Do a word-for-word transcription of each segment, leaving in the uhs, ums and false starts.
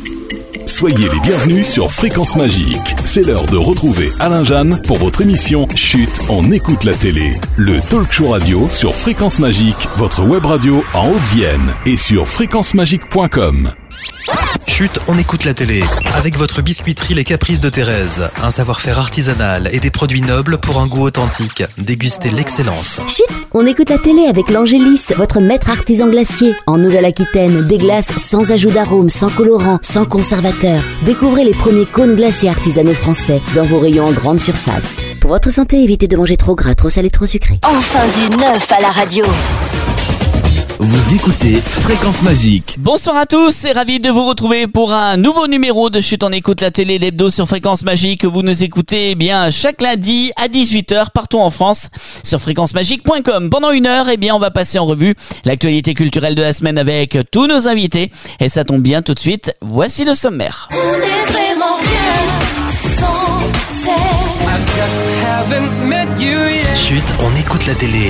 Soyez les bienvenus sur Fréquence Magique. C'est l'heure de retrouver Alain Jeanne pour votre émission Chut, on écoute la télé. Le talk show radio sur Fréquence Magique, votre web radio en Haute-Vienne et sur fréquence magique point com. Chut, on écoute la télé. Avec votre biscuiterie Les Caprices de Thérèse. Un savoir-faire artisanal et des produits nobles pour un goût authentique. Dégustez l'excellence. Chut, on écoute la télé avec l'Angélis, votre maître artisan glacier. En Nouvelle-Aquitaine, des glaces sans ajout d'arôme, sans colorant, sans conservateur. Découvrez les premiers cônes glaciers artisanaux français dans vos rayons en grande surface. Pour votre santé, évitez de manger trop gras, trop salé, trop sucré. Enfin du neuf à la radio. Vous écoutez Fréquence Magique. Bonsoir à tous et ravi de vous retrouver pour un nouveau numéro de Chut, on écoute la télé, l'hebdo sur Fréquence Magique. Vous nous écoutez eh bien chaque lundi à dix-huit heures partout en France sur fréquence magique point com. Pendant une heure, eh bien on va passer en revue l'actualité culturelle de la semaine avec tous nos invités. Et ça tombe bien tout de suite, voici le sommaire. On est vraiment bien sans elle. Chut, on écoute la télé.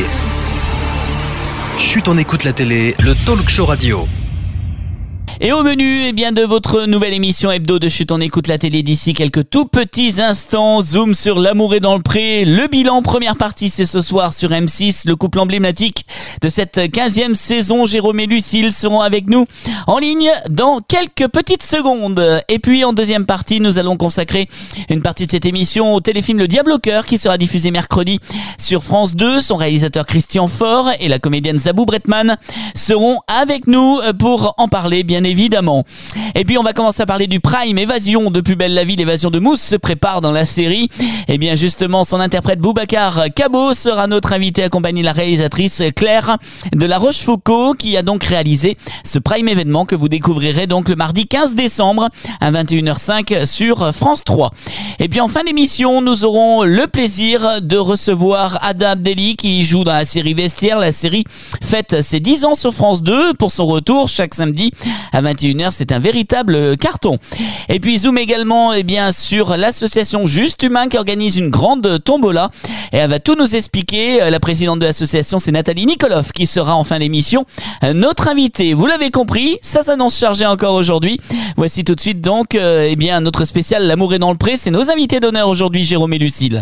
Chut, on écoute la télé, le talk show radio. Et au menu, eh bien, de votre nouvelle émission hebdo de Chut, on écoute la télé d'ici quelques tout petits instants. Zoom sur L'amour est dans le pré. Le bilan, première partie, c'est ce soir sur M six. Le couple emblématique de cette quinzième saison, Jérôme et Lucille, seront avec nous en ligne dans quelques petites secondes. Et puis, en deuxième partie, nous allons consacrer une partie de cette émission au téléfilm Le Diable au cœur qui sera diffusé mercredi sur France deux. Son réalisateur Christian Faure et la comédienne Zabou Bretman seront avec nous pour en parler, bien évidemment. Et puis on va commencer à parler du Prime Évasion de Plus belle la vie. L'évasion de Mousse se prépare dans la série. Et bien justement, son interprète Boubacar Cabot sera notre invité, accompagné de la réalisatrice Claire de La Rochefoucauld, qui a donc réalisé ce Prime événement que vous découvrirez donc le mardi quinze décembre à vingt et une heures cinq sur France trois. Et puis en fin d'émission, nous aurons le plaisir de recevoir Ada Abdelli qui joue dans la série Vestiaire. La série fête ses dix ans sur France deux pour son retour chaque samedi à vingt et une heures, c'est un véritable carton. Et puis zoom également eh bien sur l'association Juste Humain qui organise une grande tombola et elle va tout nous expliquer. La présidente de l'association, c'est Nathalie Nikoloff qui sera en fin d'émission notre invitée. Vous l'avez compris, ça s'annonce chargé encore aujourd'hui. Voici tout de suite donc euh, eh bien notre spécial L'amour est dans le pré. C'est nos invités d'honneur aujourd'hui, Jérôme et Lucille.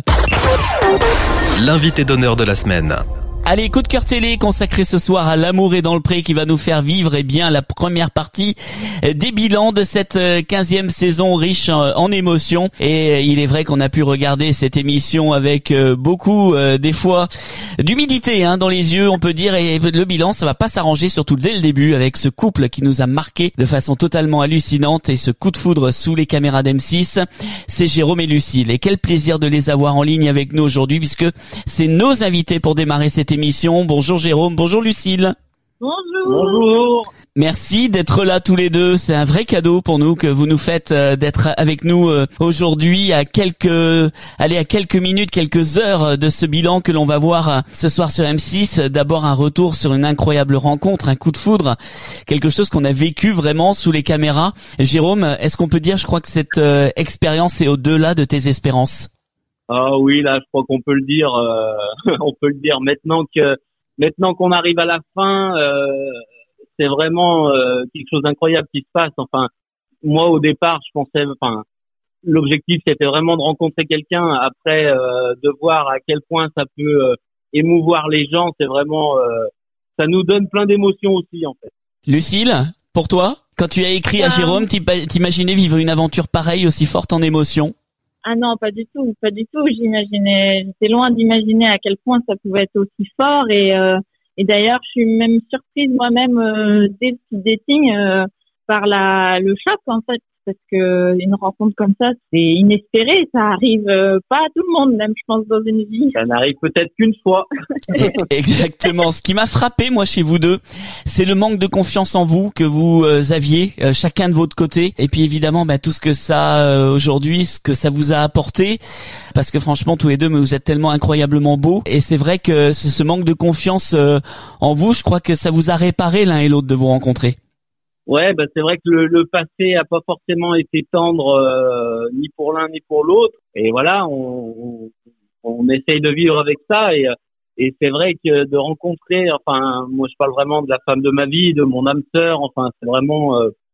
L'invité d'honneur de la semaine. Allez, coup de cœur télé consacré ce soir à L'amour est dans le pré qui va nous faire vivre eh bien la première partie des bilans de cette quinzième saison riche en émotions. Et il est vrai qu'on a pu regarder cette émission avec beaucoup euh, des fois d'humidité hein, dans les yeux, on peut dire. Et le bilan, ça va pas s'arranger, surtout dès le début, avec ce couple qui nous a marqué de façon totalement hallucinante et ce coup de foudre sous les caméras d'M six. C'est Jérôme et Lucille. Et quel plaisir de les avoir en ligne avec nous aujourd'hui, puisque c'est nos invités pour démarrer cette émission. Bonjour Jérôme, bonjour Lucille. Bonjour. Bonjour. Merci d'être là tous les deux. C'est un vrai cadeau pour nous que vous nous faites euh, d'être avec nous euh, aujourd'hui à quelques, allez, à quelques minutes, quelques heures de ce bilan que l'on va voir euh, ce soir sur M six. D'abord un retour sur une incroyable rencontre, un coup de foudre, quelque chose qu'on a vécu vraiment sous les caméras. Jérôme, est-ce qu'on peut dire, je crois que cette euh, expérience est au-delà de tes espérances? Ah oui, là, je crois qu'on peut le dire. Euh, on peut le dire maintenant que maintenant qu'on arrive à la fin, euh, c'est vraiment euh, quelque chose d'incroyable qui se passe. Enfin, moi au départ, je pensais, enfin, l'objectif c'était vraiment de rencontrer quelqu'un. Après, euh, de voir à quel point ça peut euh, émouvoir les gens, c'est vraiment, euh, ça nous donne plein d'émotions aussi en fait. Lucille, pour toi, quand tu as écrit à Jérôme, t'imaginais vivre une aventure pareille, aussi forte en émotions? Ah non, pas du tout, pas du tout. J'imaginais, j'étais loin d'imaginer à quel point ça pouvait être aussi fort. Et, euh, et d'ailleurs, je suis même surprise moi-même euh, dès le petit dating euh, par la le choc en fait, parce que une rencontre comme ça, c'est inespéré. Ça arrive euh, pas à tout le monde, même je pense dans une vie. Ça n'arrive peut-être qu'une fois. Exactement. Ce qui m'a frappé, moi, chez vous deux, c'est le manque de confiance en vous que vous euh, aviez, euh, chacun de votre côté. Et puis évidemment, bah, tout ce que ça euh, aujourd'hui, ce que ça vous a apporté, parce que franchement, tous les deux, mais vous êtes tellement incroyablement beaux. Et c'est vrai que ce, ce manque de confiance euh, en vous, je crois que ça vous a réparé l'un et l'autre de vous rencontrer. Ouais, bah c'est vrai que le, le passé a pas forcément été tendre euh, ni pour l'un ni pour l'autre. Et voilà, on, on, on essaye de vivre avec ça. Et, et c'est vrai que de rencontrer, enfin, moi je parle vraiment de la femme de ma vie, de mon âme sœur. Enfin, c'est vraiment, euh,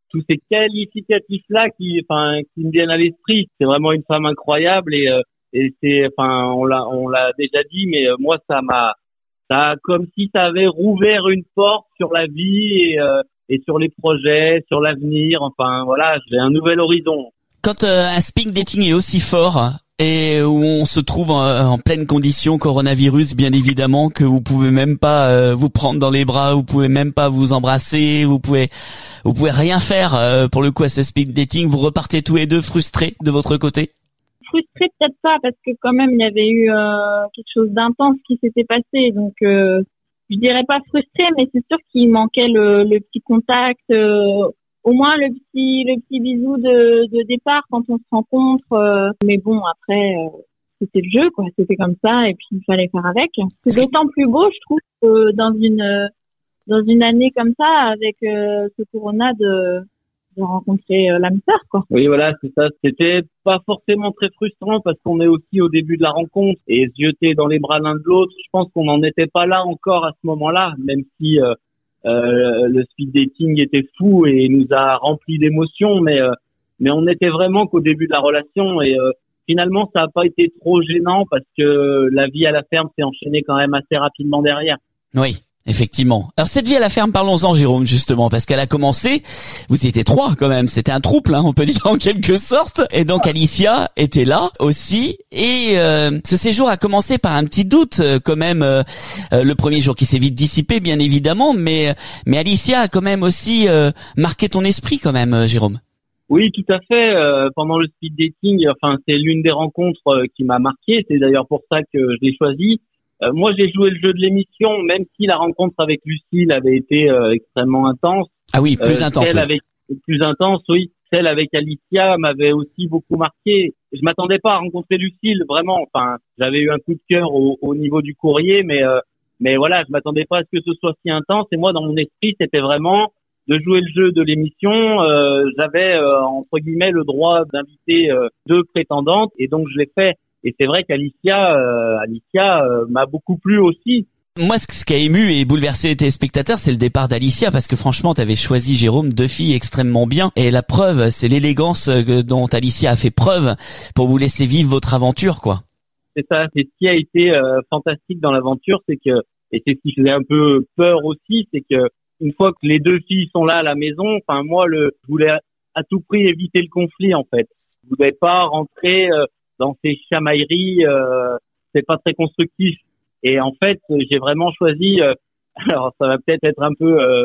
tous ces qualificatifs-là qui, enfin, qui me viennent à l'esprit. C'est vraiment une femme incroyable et, euh, et c'est, enfin, on l'a, on l'a déjà dit, mais euh, moi, ça m'a, ça, comme si ça avait rouvert une porte sur la vie et, euh, et sur les projets, sur l'avenir. Enfin, voilà, j'ai un nouvel horizon. Quand euh, un speed dating est aussi fort et où on se trouve en, en pleine condition coronavirus, bien évidemment, que vous pouvez même pas euh, vous prendre dans les bras, vous pouvez même pas vous embrasser, vous pouvez, vous pouvez rien faire euh, pour le coup à ce speed dating. Vous repartez tous les deux frustrés de votre côté? Frustrée peut-être pas, parce que quand même il y avait eu euh, quelque chose d'intense qui s'était passé, donc euh, je dirais pas frustrée, mais c'est sûr qu'il manquait le, le petit contact, euh, au moins le petit le petit bisou de, de départ quand on se rencontre. Euh, mais bon, après euh, c'était le jeu, quoi, c'était comme ça, et puis il fallait faire avec. C'est d'autant plus beau, je trouve, que dans une dans une année comme ça, avec euh, ce corona, de de rencontrer euh, l'âme sœur, quoi. Oui, voilà, c'est ça. C'était pas forcément très frustrant parce qu'on est aussi au début de la rencontre et se jeter dans les bras l'un de l'autre. Je pense qu'on n'en était pas là encore à ce moment-là, même si euh, euh, le speed dating était fou et nous a rempli d'émotions, mais euh, mais on était vraiment qu'au début de la relation et euh, finalement ça n'a pas été trop gênant parce que la vie à la ferme s'est enchaînée quand même assez rapidement derrière. Oui. Effectivement. Alors cette vie à la ferme, parlons-en Jérôme justement, parce qu'elle a commencé, vous étiez trois quand même, c'était un trouble, hein, on peut dire en quelque sorte, et donc Alicia était là aussi, et euh, ce séjour a commencé par un petit doute euh, quand même, euh, euh, le premier jour qui s'est vite dissipé bien évidemment, mais mais Alicia a quand même aussi euh, marqué ton esprit quand même, euh, Jérôme. Oui, tout à fait. Euh, pendant le speed dating, enfin c'est l'une des rencontres euh, qui m'a marqué, c'est d'ailleurs pour ça que je l'ai choisi. Euh, moi, j'ai joué le jeu de l'émission, même si la rencontre avec Lucille avait été euh, extrêmement intense. Ah oui, plus euh, intense. Celle oui. avec plus intense, oui. Celle avec Alicia m'avait aussi beaucoup marqué. Je m'attendais pas à rencontrer Lucille, vraiment. Enfin, j'avais eu un coup de cœur au, au niveau du courrier, mais euh, mais voilà, je m'attendais pas à ce que ce soit si intense. Et moi, dans mon esprit, c'était vraiment de jouer le jeu de l'émission. Euh, j'avais euh, entre guillemets le droit d'inviter euh, deux prétendantes, et donc je l'ai fait. Et c'est vrai qu'Alicia, euh, Alicia euh, m'a beaucoup plu aussi. Moi, ce qui a ému et bouleversé les téléspectateurs, c'est le départ d'Alicia, parce que franchement, t'avais choisi, Jérôme, deux filles extrêmement bien. Et la preuve, c'est l'élégance dont Alicia a fait preuve pour vous laisser vivre votre aventure, quoi. C'est ça, c'est ce qui a été euh, fantastique dans l'aventure, c'est que, et c'est ce qui faisait un peu peur aussi, c'est que une fois que les deux filles sont là à la maison, enfin moi, le, je voulais à, à tout prix éviter le conflit, en fait. Je voulais pas rentrer euh, dans ces chamailleries, euh, c'est pas très constructif. Et en fait, j'ai vraiment choisi, euh, alors ça va peut-être être un peu, euh,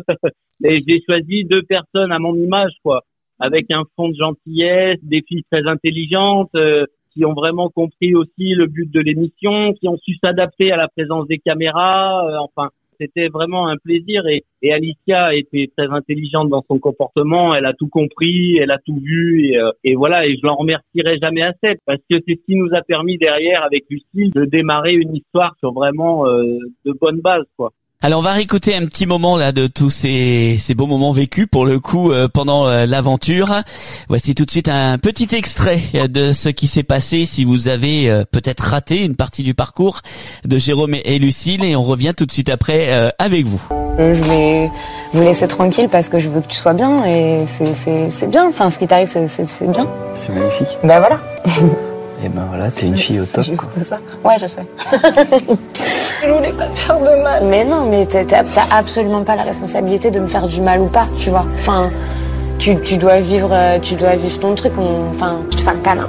mais j'ai choisi deux personnes à mon image, quoi, avec un fond de gentillesse, des filles très intelligentes, euh, qui ont vraiment compris aussi le but de l'émission, qui ont su s'adapter à la présence des caméras, euh, enfin. C'était vraiment un plaisir et, et Alicia était très intelligente dans son comportement. Elle a tout compris, elle a tout vu et, euh, et voilà. Et je l'en remercierai jamais assez parce que c'est ce qui nous a permis derrière avec Lucille de démarrer une histoire sur vraiment euh, de bonnes bases, quoi. Alors on va réécouter un petit moment là de tous ces, ces beaux moments vécus pour le coup euh, pendant euh, l'aventure. Voici tout de suite un petit extrait de ce qui s'est passé si vous avez euh, peut-être raté une partie du parcours de Jérôme et Lucille, et on revient tout de suite après euh, avec vous. Je vais vous laisser tranquille parce que je veux que tu sois bien et c'est, c'est, c'est bien, enfin ce qui t'arrive c'est, c'est, c'est bien. C'est magnifique. Ben voilà. Et ben voilà, t'es une fille au top, juste quoi. Ça. Ouais, je sais. Je voulais pas te faire de mal. Mais non, mais t'as, t'as absolument pas la responsabilité de me faire du mal ou pas, tu vois. Enfin, tu, tu dois vivre, tu dois vivre ton truc. On, enfin, je te fais un câlin.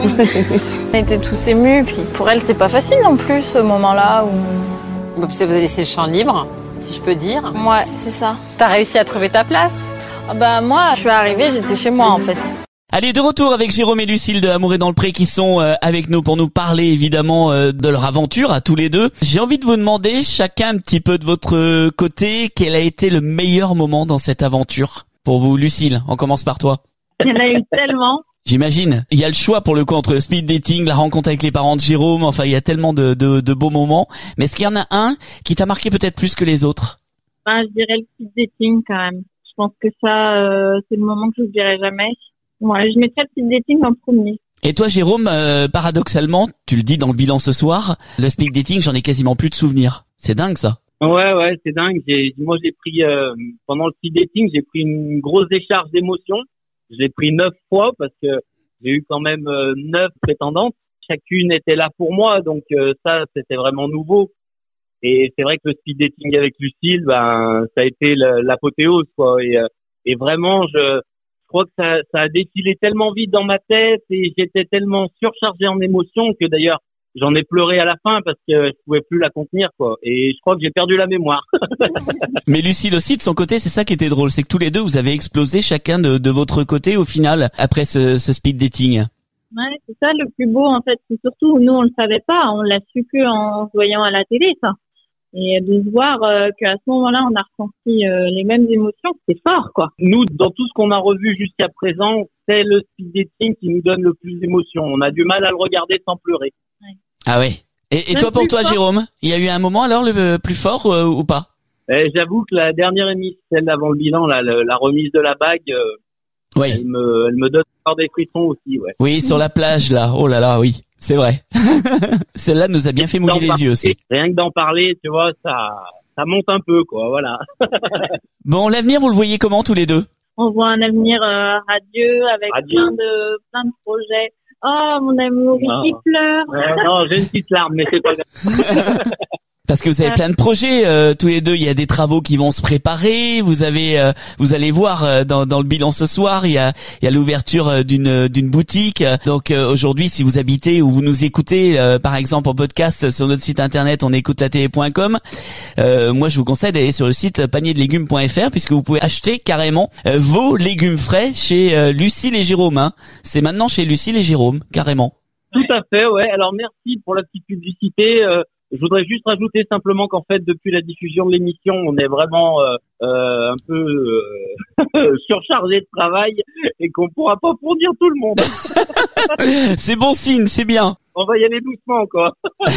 On était tous émus, puis pour elle, c'était pas facile non plus ce moment-là où. Bon, puis ça vous a laissé le champ libre, si je peux dire. Ouais, c'est ça. T'as réussi à trouver ta place? Ah bah moi, je suis arrivée, j'étais chez moi en fait. Allez, de retour avec Jérôme et Lucille de Amour et dans le Pré qui sont euh, avec nous pour nous parler évidemment euh, de leur aventure à tous les deux. J'ai envie de vous demander chacun un petit peu de votre côté quel a été le meilleur moment dans cette aventure pour vous. Lucille, on commence par toi. Il y en a eu tellement. J'imagine. Il y a le choix pour le coup entre le speed dating, la rencontre avec les parents de Jérôme, enfin il y a tellement de, de, de beaux moments. Mais est-ce qu'il y en a un qui t'a marqué peut-être plus que les autres? Ben, je dirais le speed dating quand même. Je pense que ça, euh, c'est le moment que je n'oublierai jamais. Ouais, je mettrais le speed dating en premier. Et toi, Jérôme, euh, paradoxalement, tu le dis dans le bilan ce soir, le speed dating, j'en ai quasiment plus de souvenirs. C'est dingue, ça. Ouais, ouais, c'est dingue. J'ai, moi, j'ai pris euh, pendant le speed dating, j'ai pris une grosse décharge d'émotions. Je l'ai pris neuf fois parce que j'ai eu quand même euh, neuf prétendantes. Chacune était là pour moi, donc euh, ça, c'était vraiment nouveau. Et c'est vrai que le speed dating avec Lucille, ben, ça a été l'apothéose, quoi. Et, euh, et vraiment, je, je crois que ça, ça a défilé tellement vite dans ma tête et j'étais tellement surchargé en émotions que d'ailleurs, j'en ai pleuré à la fin parce que je pouvais plus la contenir, quoi. Et je crois que j'ai perdu la mémoire. Mais Lucille aussi, de son côté, c'est ça qui était drôle. C'est que tous les deux, vous avez explosé chacun de, de votre côté au final, après ce, ce speed dating. Ouais, c'est ça le plus beau, en fait. C'est surtout, nous, on le savait pas. On l'a su que en se voyant à la télé, ça. Et de se voir euh, qu'à ce moment-là, on a ressenti euh, les mêmes émotions, c'est fort, quoi. Nous, dans tout ce qu'on a revu jusqu'à présent, c'est le speed dating qui nous donne le plus d'émotions. On a du mal à le regarder sans pleurer. Ouais. Ah ouais. Et, et toi, pour toi, fort. Jérôme, il y a eu un moment alors le plus fort euh, ou pas? Eh, j'avoue que la dernière émission, celle avant le bilan, là, le, la remise de la bague, euh, ouais. elle me, elle me donne encore des frissons aussi, ouais. Oui, sur la plage, là. Oh là là, oui, c'est vrai. Celle-là nous a bien fait mouiller les yeux aussi. Rien que d'en parler, tu vois, ça, ça monte un peu, quoi, voilà. Bon, l'avenir, vous le voyez comment tous les deux? On voit un avenir euh, radieux avec radieux. plein de, plein de projets. Oh, mon amour, il pleure. Euh, non, j'ai une petite larme, mais c'est pas grave. Parce que vous avez plein de projets euh, tous les deux. Il y a des travaux qui vont se préparer. Vous avez, euh, vous allez voir euh, dans, dans le bilan ce soir, il y a, il y a l'ouverture euh, d'une d'une boutique. Donc euh, aujourd'hui, si vous habitez ou vous nous écoutez, euh, par exemple en podcast sur notre site internet, on écoute la télé point com. Euh, moi, je vous conseille d'aller sur le site panier de légumes point f r puisque vous pouvez acheter carrément euh, vos légumes frais chez euh, Lucille et Jérôme. Hein. C'est maintenant chez Lucille et Jérôme, carrément. Tout à fait, ouais. Alors merci pour la petite publicité. Euh... Je voudrais juste rajouter simplement qu'en fait, depuis la diffusion de l'émission, on est vraiment euh, euh, un peu euh, surchargé de travail et qu'on pourra pas fournir tout le monde. C'est bon signe, c'est bien. On va y aller doucement, quoi.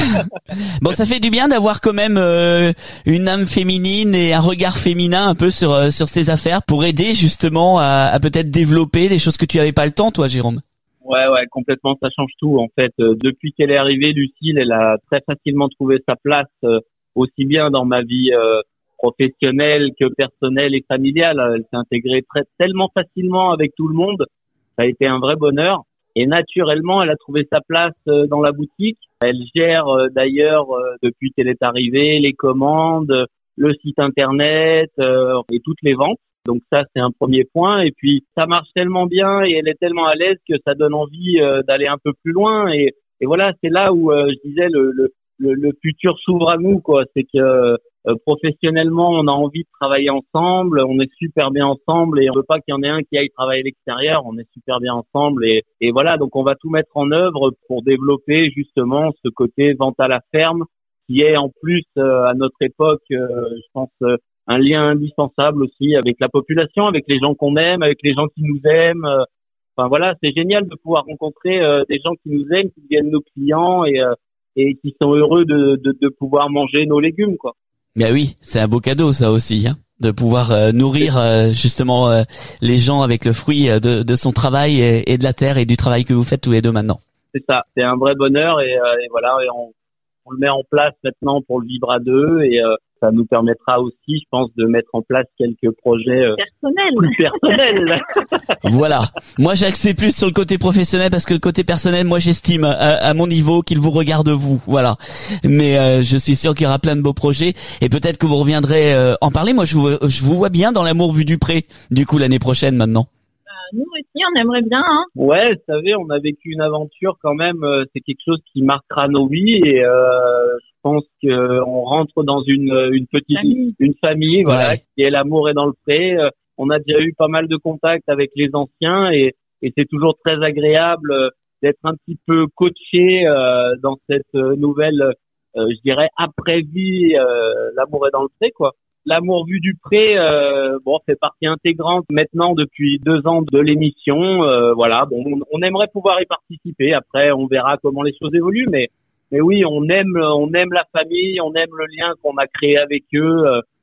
Bon, ça fait du bien d'avoir quand même euh, une âme féminine et un regard féminin un peu sur euh, sur ces affaires pour aider justement à, à peut-être développer des choses que tu avais pas le temps, toi, Jérôme. Ouais, ouais, complètement, ça change tout. En fait, euh, depuis qu'elle est arrivée, Lucille, elle a très facilement trouvé sa place, euh, aussi bien dans ma vie euh, professionnelle que personnelle et familiale. Elle s'est intégrée très, tellement facilement avec tout le monde. Ça a été un vrai bonheur. Et naturellement, elle a trouvé sa place euh, dans la boutique. Elle gère euh, d'ailleurs, euh, depuis qu'elle est arrivée, les commandes, le site internet euh, et toutes les ventes. Donc ça, c'est un premier point. Et puis, ça marche tellement bien et elle est tellement à l'aise que ça donne envie euh, d'aller un peu plus loin. Et, et voilà, c'est là où euh, je disais le, le, le, le futur s'ouvre à nous, quoi. C'est que euh, professionnellement, on a envie de travailler ensemble. On est super bien ensemble et on veut pas qu'il y en ait un qui aille travailler à l'extérieur. On est super bien ensemble et, et voilà. Donc, on va tout mettre en œuvre pour développer justement ce côté vente à la ferme qui est en plus euh, à notre époque, euh, je pense. Euh, un lien indispensable aussi avec la population, avec les gens qu'on aime, avec les gens qui nous aiment. Enfin voilà, c'est génial de pouvoir rencontrer euh, des gens qui nous aiment, qui deviennent nos clients et, euh, et qui sont heureux de, de, de pouvoir manger nos légumes, quoi. Ben oui, c'est un beau cadeau ça aussi, hein, de pouvoir euh, nourrir euh, justement euh, les gens avec le fruit de, de son travail et, et de la terre et du travail que vous faites tous les deux maintenant. C'est ça, c'est un vrai bonheur et, euh, et voilà, et on, on le met en place maintenant pour le vivre à deux et euh, ça nous permettra aussi, je pense, de mettre en place quelques projets euh, personnels. Plus personnels. Voilà. Moi, j'ai axé plus sur le côté professionnel parce que le côté personnel, moi, j'estime à, à mon niveau qu'il vous regarde vous. Voilà. Mais euh, je suis sûr qu'il y aura plein de beaux projets et peut-être que vous reviendrez euh, en parler. Moi, je vous, je vous vois bien dans l'amour vu du pré. Du coup, l'année prochaine, maintenant. Nous aussi, on aimerait bien. Hein. Ouais, vous savez, on a vécu une aventure quand même. Euh, c'est quelque chose qui marquera nos vies et euh, je pense que on rentre dans une une petite famille. une famille, voilà, ouais. Qui est l'amour est dans le pré. Euh, on a déjà eu pas mal de contacts avec les anciens et et c'est toujours très agréable euh, d'être un petit peu coaché euh, dans cette nouvelle, euh, je dirais après vie. Euh, l'amour est dans le pré, quoi. L'amour vu du pré, euh, bon, fait partie intégrante maintenant depuis deux ans de l'émission. Euh, voilà, bon, on, on aimerait pouvoir y participer. Après, on verra comment les choses évoluent, mais mais oui, on aime, on aime la famille, on aime le lien qu'on a créé avec eux. Euh,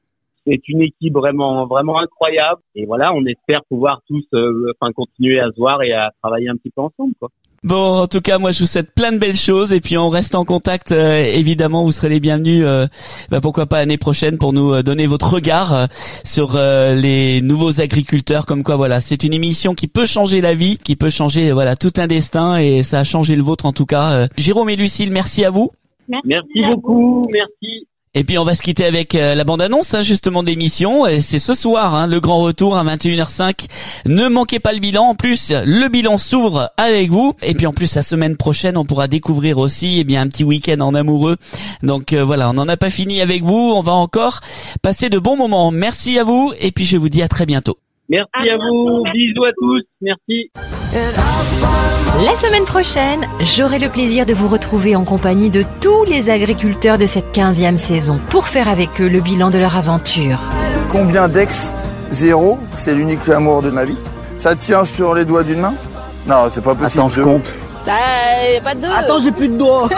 c'est une équipe vraiment, vraiment incroyable. Et voilà, on espère pouvoir tous, euh, enfin, continuer à se voir et à travailler un petit peu ensemble, quoi. Bon, en tout cas, moi, je vous souhaite plein de belles choses et puis on reste en contact. Euh, évidemment, vous serez les bienvenus. Euh, bah, pourquoi pas l'année prochaine pour nous euh, donner votre regard euh, sur euh, les nouveaux agriculteurs. Comme quoi, voilà, c'est une émission qui peut changer la vie, qui peut changer, euh, voilà, tout un destin et ça a changé le vôtre en tout cas. Euh, Jérôme et Lucille, merci à vous. Merci, merci beaucoup, merci. Et puis on va se quitter avec euh, la bande-annonce hein, justement d'émission. Et c'est ce soir, hein, le grand retour à vingt et une heures cinq. Ne manquez pas le bilan. En plus, le bilan s'ouvre avec vous. Et puis en plus, la semaine prochaine, on pourra découvrir aussi eh bien un petit week-end en amoureux. Donc euh, voilà, on n'en a pas fini avec vous. On va encore passer de bons moments. Merci à vous. Et puis je vous dis à très bientôt. Merci à, à vous. Bisous à tous. Merci. La semaine prochaine, j'aurai le plaisir de vous retrouver en compagnie de tous les agriculteurs de cette quinzième saison pour faire avec eux le bilan de leur aventure. Combien d'ex? Zéro. C'est l'unique amour de ma vie. Ça tient sur les doigts d'une main? Non, c'est pas possible. Attends, je compte. Bah, pas deux. Attends, j'ai plus de doigts.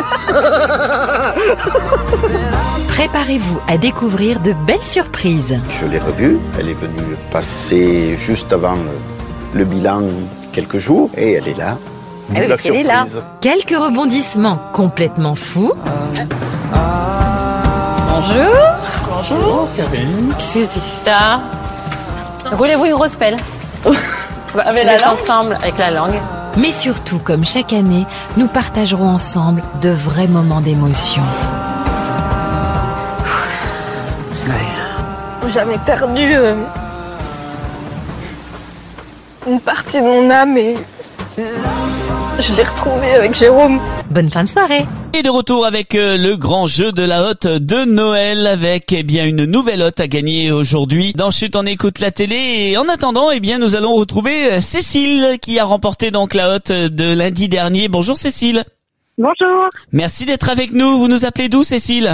Préparez-vous à découvrir de belles surprises. Je l'ai revue. Elle est venue passer juste avant le, le bilan quelques jours et elle est là. Ah oui, parce qu'elle est là. Quelques rebondissements complètement fous. Bonjour. Bonjour. C'est ça. Roulez-vous une grosse pelle. Avec la langue ensemble, avec la langue. Mais surtout, comme chaque année, nous partagerons ensemble de vrais moments d'émotion. J'ai jamais perdu euh, une partie de mon âme et je l'ai retrouvée avec Jérôme. Bonne fin de soirée. Et de retour avec euh, le grand jeu de la hotte de Noël avec eh bien une nouvelle hotte à gagner aujourd'hui dans Chut on écoute la télé. Et en attendant, eh bien nous allons retrouver Cécile qui a remporté donc la hotte de lundi dernier. Bonjour Cécile. Bonjour. Merci d'être avec nous. Vous nous appelez d'où Cécile?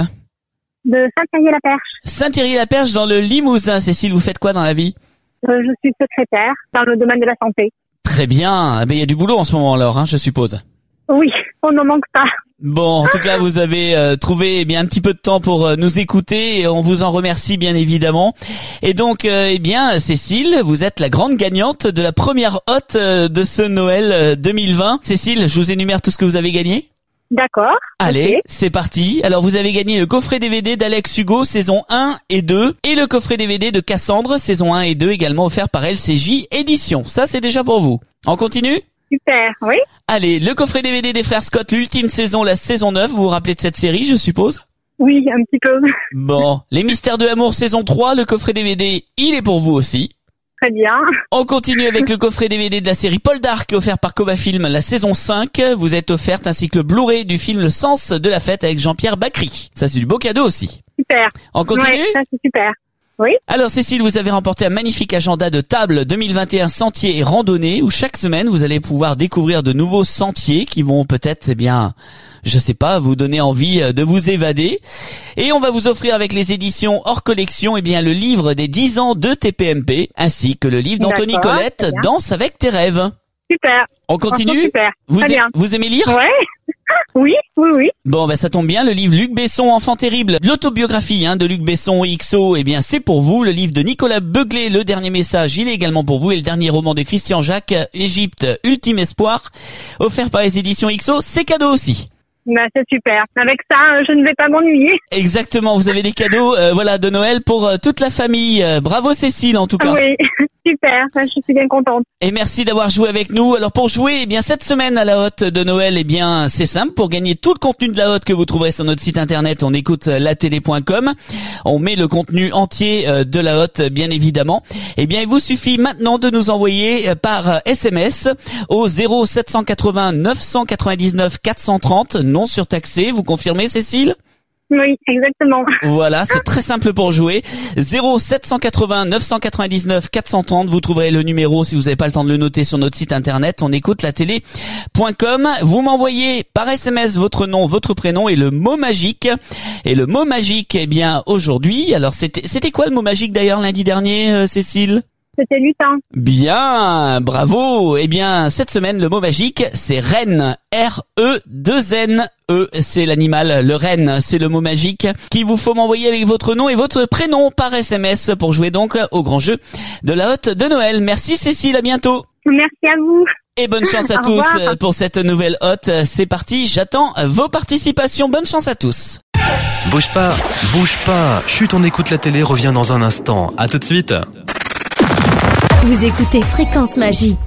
De Saint-Thierry-la-Perche. Saint-Thierry-la-Perche dans le Limousin. Cécile, vous faites quoi dans la vie? euh, Je suis secrétaire dans le domaine de la santé. Très bien. Eh bien, il y a du boulot en ce moment alors, hein, je suppose. Oui, on n'en manque pas. Bon, en tout cas, vous avez euh, trouvé eh bien un petit peu de temps pour euh, nous écouter et on vous en remercie bien évidemment. Et donc, euh, eh bien, Cécile, vous êtes la grande gagnante de la première hotte euh, de ce Noël euh, deux mille vingt. Cécile, je vous énumère tout ce que vous avez gagné. D'accord. Allez, okay. C'est parti. Alors vous avez gagné le coffret D V D d'Alex Hugo saison un et deux et le coffret D V D de Cassandre saison un et deux également offert par L C J Édition. Ça c'est déjà pour vous. On continue ? Super, oui. Allez, le coffret D V D des frères Scott, l'ultime saison, la saison neuf, vous vous rappelez de cette série, je suppose ? Oui, un petit peu. Bon, les mystères de l'amour saison trois, le coffret D V D, il est pour vous aussi. Très bien. On continue avec le coffret D V D de la série Paul Dark offert par Koba Film, la saison cinq. Vous êtes offerte ainsi que le Blu-ray du film Le Sens de la fête avec Jean-Pierre Bacry. Ça c'est du beau cadeau aussi. Super. On continue ? Ouais, ça c'est super. Oui. Alors Cécile, vous avez remporté un magnifique agenda de table deux mille vingt et un sentiers et randonnées où chaque semaine vous allez pouvoir découvrir de nouveaux sentiers qui vont peut-être, eh bien, je sais pas, vous donner envie de vous évader. Et on va vous offrir avec les éditions hors collection, eh bien, le livre des dix ans de T P M P ainsi que le livre d'Anthony Colette, Danse avec tes rêves. Super. On continue ? Super. Vous, Très bien. vous aimez lire ? Ouais. Oui, oui, oui. Bon, ben ça tombe bien, le livre Luc Besson, Enfant terrible, l'autobiographie hein, de Luc Besson, X O, eh bien c'est pour vous. Le livre de Nicolas Beuglé, Le dernier message, il est également pour vous. Et le dernier roman de Christian Jacques, Égypte, Ultime espoir, offert par les éditions X O, c'est cadeau aussi. Bah, c'est super. Avec ça, je ne vais pas m'ennuyer. Exactement, vous avez des cadeaux euh, voilà, de Noël pour euh, toute la famille. Euh, bravo Cécile en tout cas. Oui, super, je suis bien contente. Et merci d'avoir joué avec nous. Alors pour jouer, eh bien cette semaine à la hotte de Noël, eh bien c'est simple. Pour gagner tout le contenu de la hotte que vous trouverez sur notre site internet, on écoute la télé point com. On met le contenu entier euh, de la hotte, bien évidemment. Eh bien il vous suffit maintenant de nous envoyer euh, par S M S au zéro sept cent quatre-vingts neuf cent quatre-vingt-dix-neuf quatre cent trente. Non surtaxé, vous confirmez Cécile ? Oui, exactement. Voilà, c'est très simple pour jouer. zéro sept cent quatre-vingts neuf cent quatre-vingt-dix-neuf quatre cent trente, vous trouverez le numéro si vous n'avez pas le temps de le noter sur notre site internet. On écoute la télé point com. Vous m'envoyez par S M S votre nom, votre prénom et le mot magique. Et le mot magique, eh bien aujourd'hui, alors c'était c'était quoi le mot magique d'ailleurs lundi dernier, euh, Cécile ? c'était lutin. Bien, bravo. Eh bien, cette semaine, le mot magique, c'est renne. R E deux N E, c'est l'animal. Le renne, c'est le mot magique qu'il vous faut m'envoyer avec votre nom et votre prénom par S M S pour jouer donc au grand jeu de la hotte de Noël. Merci Cécile, à bientôt. Merci à vous. Et bonne chance à Au tous revoir. pour cette nouvelle hotte. C'est parti, j'attends vos participations. Bonne chance à tous. Bouge pas, bouge pas. Chut, on écoute la télé, revient dans un instant. À tout de suite. Vous écoutez Fréquence Magique.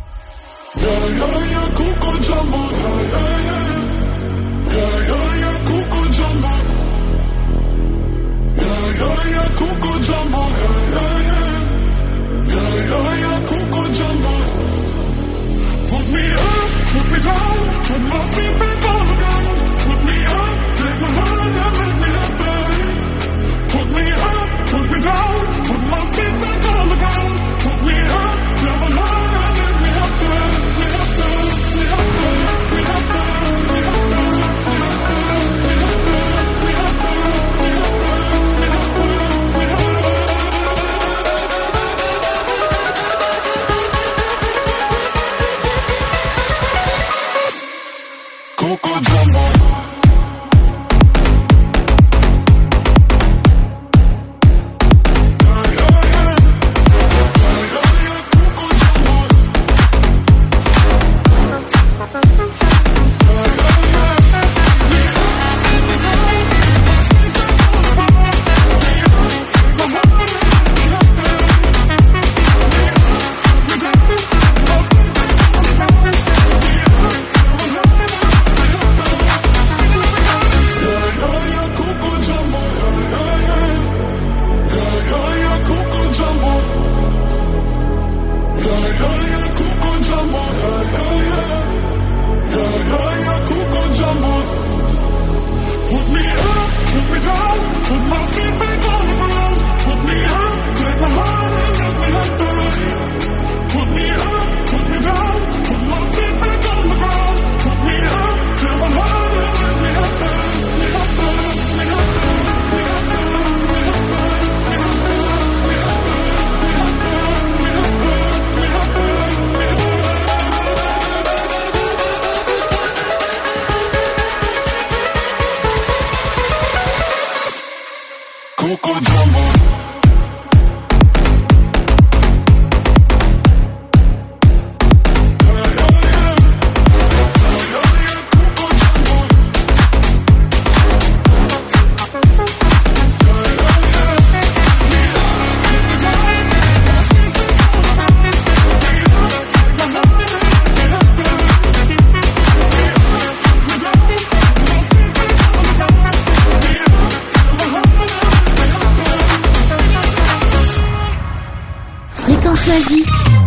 Magique,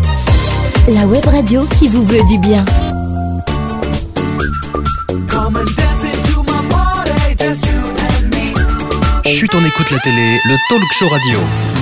la web radio qui vous veut du bien. Chut, on écoute la télé, le talk show radio.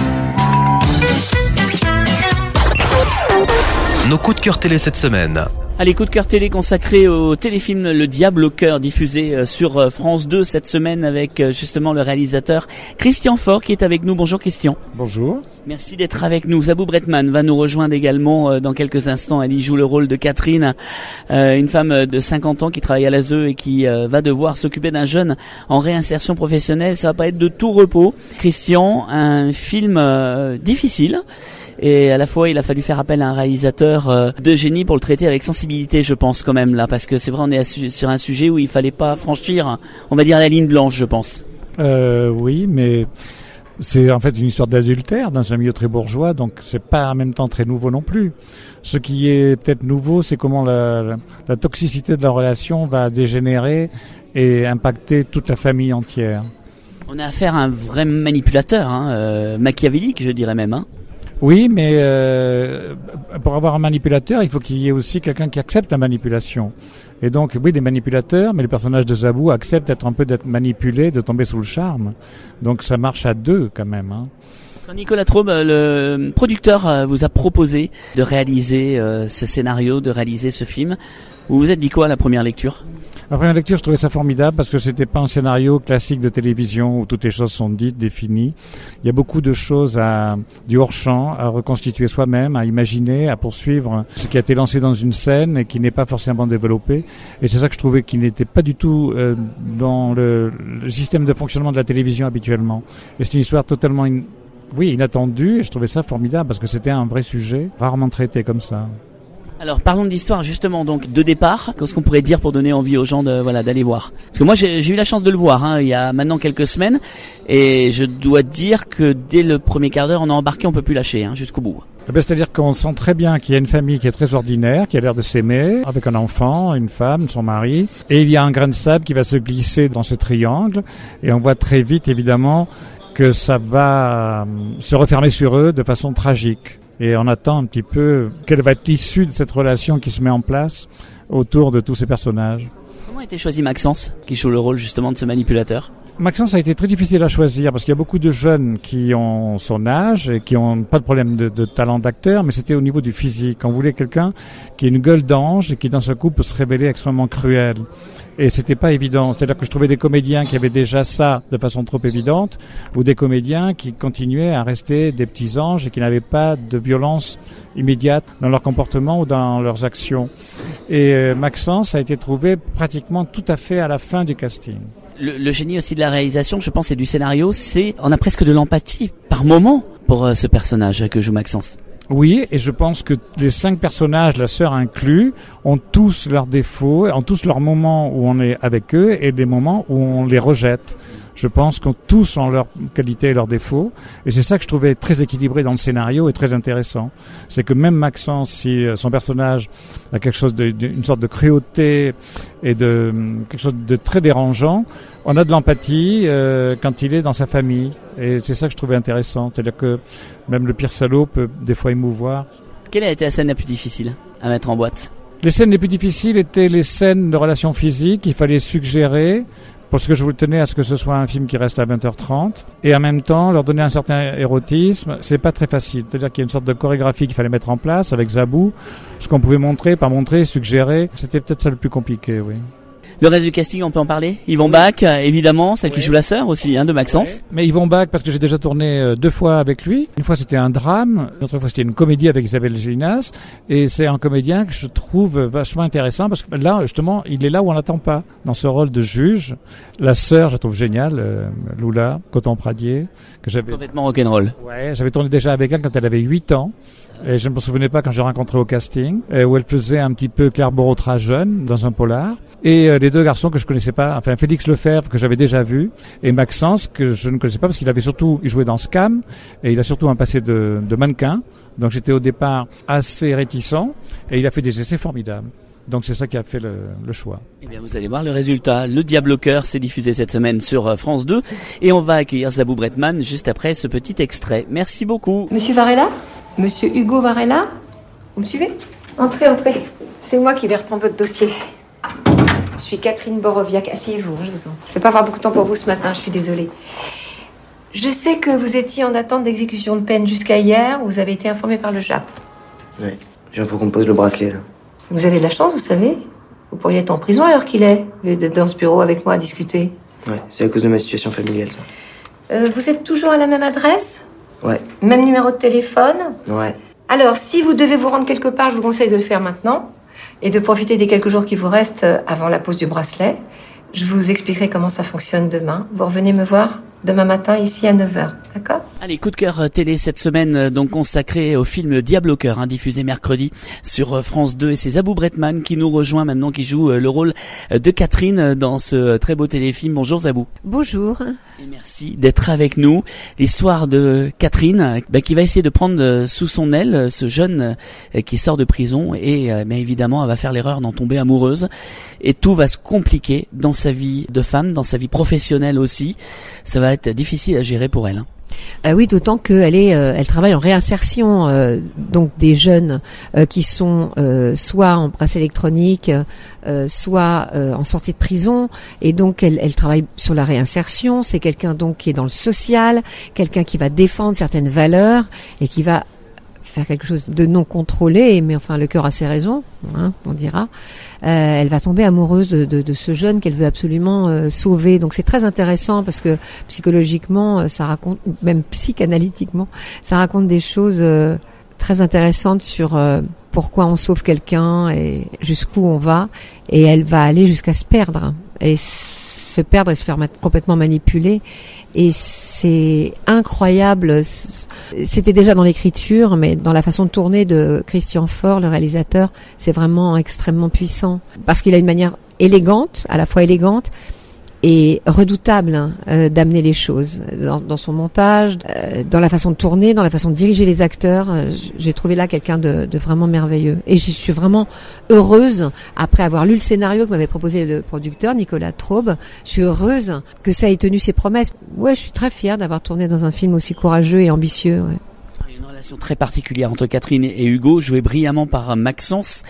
Nos coups de cœur télé cette semaine. Allez, coup de cœur télé consacré au téléfilm Le Diable au cœur, diffusé sur France deux cette semaine avec justement le réalisateur Christian Faure qui est avec nous. Bonjour Christian. Bonjour. Merci d'être avec nous. Zabou Bretman va nous rejoindre également dans quelques instants. Elle y joue le rôle de Catherine, euh, une femme de cinquante ans qui travaille à l'A S E et qui euh, va devoir s'occuper d'un jeune en réinsertion professionnelle. Ça va pas être de tout repos. Christian, un film euh, difficile. Et à la fois, il a fallu faire appel à un réalisateur euh, de génie pour le traiter avec sensibilité, je pense quand même là, parce que c'est vrai, on est su- sur un sujet où il fallait pas franchir, on va dire, la ligne blanche, je pense. Euh, oui, mais c'est en fait une histoire d'adultère dans un milieu très bourgeois, donc c'est pas en même temps très nouveau non plus. Ce qui est peut-être nouveau, c'est comment la, la, la toxicité de la relation va dégénérer et impacter toute la famille entière. On a affaire à un vrai manipulateur, hein, euh, machiavélique, je dirais même, hein. Oui, mais euh, pour avoir un manipulateur, il faut qu'il y ait aussi quelqu'un qui accepte la manipulation. Et donc, oui, des manipulateurs, mais le personnage de Zabou accepte d'être un peu d'être manipulé, de tomber sous le charme. Donc, ça marche à deux quand même. Hein. Nicolas Traube, le producteur, vous a proposé de réaliser euh, ce scénario, de réaliser ce film. Vous vous êtes dit quoi à la première lecture ? La première lecture, je trouvais ça formidable parce que c'était pas un scénario classique de télévision où toutes les choses sont dites, définies. Il y a beaucoup de choses à, du hors-champ, à reconstituer soi-même, à imaginer, à poursuivre ce qui a été lancé dans une scène et qui n'est pas forcément développé. Et c'est ça que je trouvais qui n'était pas du tout euh, dans le, le système de fonctionnement de la télévision habituellement. Et c'est une histoire totalement, in, oui, inattendue et je trouvais ça formidable parce que c'était un vrai sujet, rarement traité comme ça. Alors parlons de l'histoire justement, donc de départ, qu'est-ce qu'on pourrait dire pour donner envie aux gens de voilà d'aller voir ? Parce que moi j'ai, j'ai eu la chance de le voir hein, il y a maintenant quelques semaines et je dois dire que dès le premier quart d'heure on a embarqué, on peut plus lâcher hein, jusqu'au bout. Eh bien, c'est-à-dire qu'on sent très bien qu'il y a une famille qui est très ordinaire, qui a l'air de s'aimer, avec un enfant, une femme, son mari, et il y a un grain de sable qui va se glisser dans ce triangle et on voit très vite évidemment que ça va se refermer sur eux de façon tragique. Et on attend un petit peu quelle va être l'issue de cette relation qui se met en place autour de tous ces personnages. Comment a été choisi Maxence, qui joue le rôle justement de ce manipulateur ? Maxence a été très difficile à choisir parce qu'il y a beaucoup de jeunes qui ont son âge et qui ont pas de problème de, de talent d'acteur, mais c'était au niveau du physique. On voulait quelqu'un qui a une gueule d'ange et qui dans ce coup peut se révéler extrêmement cruel. Et c'était pas évident. C'est-à-dire que je trouvais des comédiens qui avaient déjà ça de façon trop évidente ou des comédiens qui continuaient à rester des petits anges et qui n'avaient pas de violence immédiate dans leur comportement ou dans leurs actions. Et euh, Maxence a été trouvé pratiquement tout à fait à la fin du casting. Le, le génie aussi de la réalisation, je pense, et du scénario, c'est on a presque de l'empathie par moment pour euh, ce personnage que joue Maxence. Oui, et je pense que les cinq personnages, la sœur inclus, ont tous leurs défauts, ont tous leurs moments où on est avec eux et des moments où on les rejette. Je pense qu'ont tous ont leurs qualités et leurs défauts. Et c'est ça que je trouvais très équilibré dans le scénario et très intéressant. C'est que même Maxence, si son personnage a quelque chose de, de une sorte de cruauté et de quelque chose de très dérangeant, on a de l'empathie euh, quand il est dans sa famille. Et c'est ça que je trouvais intéressant. C'est-à-dire que même le pire salaud peut des fois émouvoir. Quelle a été la scène la plus difficile à mettre en boîte ? Les scènes les plus difficiles étaient les scènes de relations physiques. Il fallait suggérer, parce que je vous tenais à ce que ce soit un film qui reste à vingt heures trente, et en même temps leur donner un certain érotisme, c'est pas très facile. C'est-à-dire qu'il y a une sorte de chorégraphie qu'il fallait mettre en place avec Zabou, ce qu'on pouvait montrer, pas montrer, suggérer, c'était peut-être ça le plus compliqué, oui. Le reste du casting, on peut en parler ? Yvon Bach, évidemment, celle ouais. qui joue la sœur aussi, hein, de Maxence. Ouais. Mais Yvon Bach, parce que j'ai déjà tourné deux fois avec lui. Une fois, c'était un drame. Une autre fois, c'était une comédie avec Isabelle Gélinas. Et c'est un comédien que je trouve vachement intéressant parce que là, justement, il est là où on n'attend pas. Dans ce rôle de juge. La sœur, je la trouve géniale, euh, Lula, Coton-Pradier, que j'avais... Complètement rock'n'roll. Ouais, j'avais tourné déjà avec elle quand elle avait huit ans. Et je ne me souvenais pas quand j'ai rencontré au casting, où elle faisait un petit peu Claire Borotra jeune, dans un polar. Et euh, les deux garçons que je connaissais pas, enfin Félix Lefebvre que j'avais déjà vu, et Maxence que je ne connaissais pas parce qu'il avait surtout, il jouait dans Scam, et il a surtout un passé de, de mannequin. Donc j'étais au départ assez réticent, et il a fait des essais formidables. Donc c'est ça qui a fait le, le choix. Eh bien vous allez voir le résultat. Le Diable au cœur, c'est diffusé cette semaine sur France deux, et on va accueillir Zabou Bretman juste après ce petit extrait. Merci beaucoup. Monsieur Varela ? Monsieur Hugo Varela, vous me suivez ? Entrez, entrez. C'est moi qui vais reprendre votre dossier. Je suis Catherine Boroviac. Asseyez-vous, je vous en. Je ne vais pas avoir beaucoup de temps pour vous ce matin, je suis désolée. Je sais que vous étiez en attente d'exécution de peine jusqu'à hier. Vous avez été informé par le J A P. Oui, j'ai un peu qu'on me pose le bracelet, là. Vous avez de la chance, vous savez. Vous pourriez être en prison à l'heure qu'il est, au lieu d'être dans ce bureau avec moi à discuter. Ouais, c'est à cause de ma situation familiale, ça. Euh, vous êtes toujours à la même adresse ? Ouais. Même numéro de téléphone ? Ouais. Alors, si vous devez vous rendre quelque part, je vous conseille de le faire maintenant et de profiter des quelques jours qui vous restent avant la pose du bracelet. Je vous expliquerai comment ça fonctionne demain. Vous revenez me voir demain matin ici à neuf heures, d'accord ? Allez, coup de cœur télé cette semaine, donc consacré au film Diable au cœur, hein, diffusé mercredi sur France deux. Et c'est Zabou Bretman qui nous rejoint maintenant, qui joue le rôle de Catherine dans ce très beau téléfilm. Bonjour Zabou. Bonjour. Et merci d'être avec nous. L'histoire de Catherine, bah, qui va essayer de prendre sous son aile ce jeune qui sort de prison et euh, mais évidemment elle va faire l'erreur d'en tomber amoureuse et tout va se compliquer dans sa vie de femme, dans sa vie professionnelle aussi. Ça va être difficile à gérer pour elle. Hein. Euh, oui, d'autant qu'elle est, euh, elle travaille en réinsertion, euh, donc des jeunes euh, qui sont euh, soit en bracelet électronique, euh, soit euh, en sortie de prison, et donc elle, elle travaille sur la réinsertion. C'est quelqu'un donc qui est dans le social, quelqu'un qui va défendre certaines valeurs et qui va faire quelque chose de non contrôlé, mais enfin le cœur a ses raisons, hein, on dira. Euh, elle va tomber amoureuse de, de, de ce jeune qu'elle veut absolument euh, sauver. Donc c'est très intéressant parce que psychologiquement, ça raconte, ou même psychanalytiquement, ça raconte des choses euh, très intéressantes sur euh, pourquoi on sauve quelqu'un et jusqu'où on va. Et elle va aller jusqu'à se perdre et se perdre et se faire ma- complètement manipuler. Et c'est incroyable. C'était déjà dans l'écriture, mais dans la façon de tourner de Christian Faure, le réalisateur, c'est vraiment extrêmement puissant. Parce qu'il a une manière élégante, à la fois élégante et redoutable hein, euh, d'amener les choses. Dans, dans son montage, euh, dans la façon de tourner, dans la façon de diriger les acteurs, euh, j'ai trouvé là quelqu'un de, de vraiment merveilleux. Et je suis vraiment heureuse, après avoir lu le scénario que m'avait proposé le producteur, Nicolas Traube, je suis heureuse que ça ait tenu ses promesses. Ouais, je suis très fière d'avoir tourné dans un film aussi courageux et ambitieux. Ouais. Il y a une relation très particulière entre Catherine et Hugo, jouée brillamment par Maxence,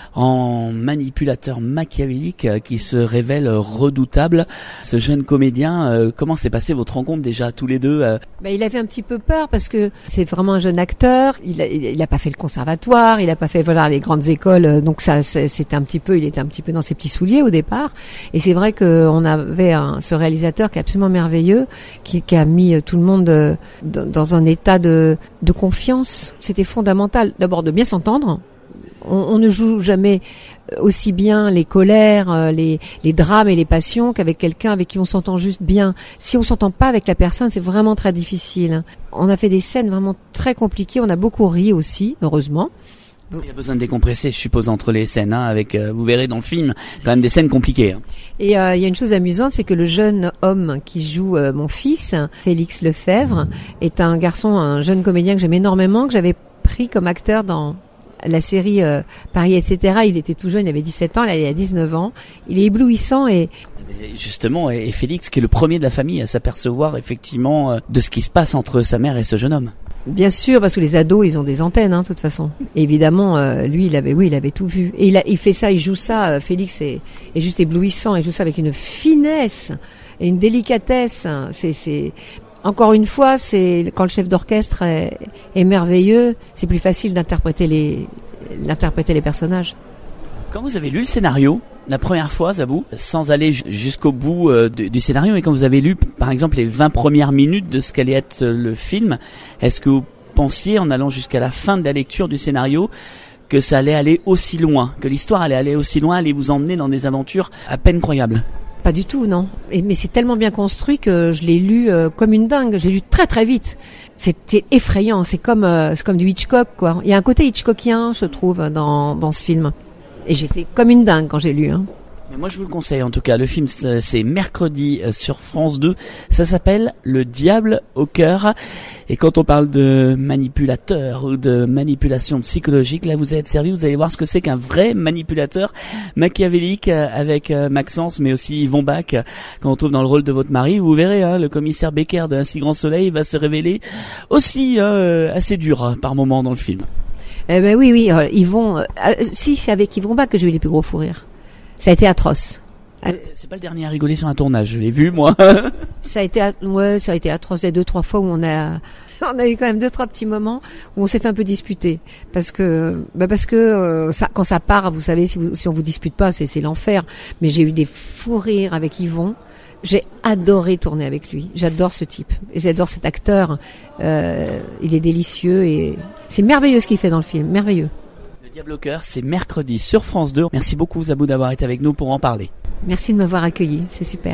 en manipulateur machiavélique qui se révèle redoutable. Ce jeune comédien, euh, comment s'est passée votre rencontre déjà tous les deux euh... Ben, il avait un petit peu peur parce que c'est vraiment un jeune acteur. Il a, il a pas fait le conservatoire, il a pas fait voilà les grandes écoles, donc ça c'était un petit peu, il était un petit peu dans ses petits souliers au départ. Et c'est vrai que on avait un, ce réalisateur qui est absolument merveilleux, qui, qui a mis tout le monde euh, dans, dans un état de, de confiance. C'était fondamental d'abord de bien s'entendre. On, on ne joue jamais aussi bien les colères, les, les drames et les passions qu'avec quelqu'un avec qui on s'entend juste bien. Si on s'entend pas avec la personne, c'est vraiment très difficile. On a fait des scènes vraiment très compliquées. On a beaucoup ri aussi, heureusement. Il y a besoin de décompresser, je suppose, entre les scènes. Hein, avec, euh, vous verrez dans le film, quand même des scènes compliquées. Hein. Et euh, il y a une chose amusante, c'est que le jeune homme qui joue euh, mon fils, Félix Lefebvre, est un garçon, un jeune comédien que j'aime énormément, que j'avais pris comme acteur dans la série euh, Paris, et cetera. Il était tout jeune, il avait dix-sept ans, là il a dix-neuf ans. Il est éblouissant et... Justement, et Félix, qui est le premier de la famille à s'apercevoir effectivement de ce qui se passe entre sa mère et ce jeune homme. Bien sûr, parce que les ados, ils ont des antennes, hein, de toute façon. Et évidemment, euh, lui, il avait, oui, il avait tout vu. Et il, a, il fait ça, il joue ça. Euh, Félix est, est juste éblouissant. Il joue ça avec une finesse et une délicatesse. C'est, c'est. Encore une fois, c'est quand le chef d'orchestre est, est merveilleux, c'est plus facile d'interpréter les, d'interpréter les personnages. Quand vous avez lu le scénario, la première fois, Zabou, sans aller jusqu'au bout euh, du, du scénario, et quand vous avez lu, par exemple, les vingt premières minutes de ce qu'allait être le film, est-ce que vous pensiez, en allant jusqu'à la fin de la lecture du scénario, que ça allait aller aussi loin, que l'histoire allait aller aussi loin, allait vous emmener dans des aventures à peine croyables? Pas du tout, non. Et, mais c'est tellement bien construit que je l'ai lu euh, comme une dingue. J'ai lu très très vite. C'était effrayant. C'est comme euh, c'est comme du Hitchcock, quoi. Il y a un côté Hitchcockien, je trouve, dans dans ce film. Et j'étais comme une dingue quand j'ai lu. Hein. Mais moi, je vous le conseille. En tout cas, le film, c'est mercredi sur France deux. Ça s'appelle Le Diable au cœur. Et quand on parle de manipulateur ou de manipulation psychologique, là, vous allez être servi. Vous allez voir ce que c'est qu'un vrai manipulateur machiavélique avec Maxence, mais aussi Yvon Bach, qu'on retrouve dans le rôle de votre mari. Vous verrez, hein, le commissaire Becker d'un si grand soleil va se révéler aussi euh, assez dur par moment dans le film. Eh ben oui, oui. Euh, Yvon, euh, si c'est avec Yvon Bach que j'ai eu les plus gros fous rires. Ça a été atroce. C'est pas le dernier à rigoler sur un tournage, je l'ai vu moi. Ça a été, ouais, ça a été atroce. Il y a deux, trois fois où on a, on a eu quand même deux, trois petits moments où on s'est fait un peu disputer, parce que, bah parce que euh, ça, quand ça part, vous savez, si, vous, si on vous dispute pas, c'est, c'est l'enfer. Mais j'ai eu des fous rires avec Yvon. J'ai adoré tourner avec lui. J'adore ce type. J'adore cet acteur. Euh, il est délicieux et c'est merveilleux ce qu'il fait dans le film. Merveilleux. Le Diable au cœur, c'est mercredi sur France deux. Merci beaucoup Zabou d'avoir été avec nous pour en parler. Merci de m'avoir accueilli, c'est super.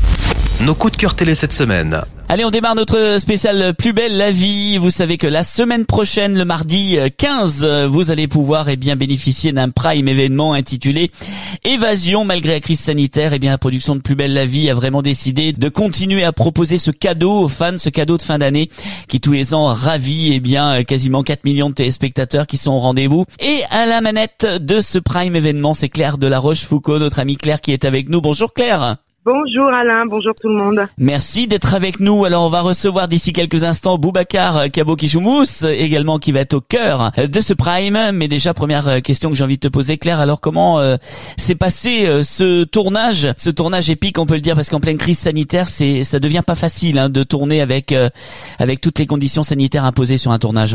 Nos coups de cœur télé cette semaine. Allez, on démarre notre spécial Plus belle la vie. Vous savez que la semaine prochaine, le mardi quinze, vous allez pouvoir eh bien bénéficier d'un prime événement intitulé Évasion malgré la crise sanitaire. Eh bien, la production de Plus belle la vie a vraiment décidé de continuer à proposer ce cadeau aux fans, ce cadeau de fin d'année qui tous les ans ravit eh bien quasiment quatre millions de téléspectateurs qui sont au rendez-vous. Et à la manette de ce prime événement, c'est Claire de la Rochefoucauld, notre amie Claire qui est avec nous. Bonjour Claire. Bonjour Alain, bonjour tout le monde. Merci d'être avec nous. Alors on va recevoir d'ici quelques instants Boubacar Kabo-Kichoumous, également qui va être au cœur de ce prime. Mais déjà, première question que j'ai envie de te poser, Claire, alors comment euh, s'est passé euh, ce tournage, ce tournage épique, on peut le dire, parce qu'en pleine crise sanitaire, c'est ça devient pas facile hein, de tourner avec euh, avec toutes les conditions sanitaires imposées sur un tournage. Hein.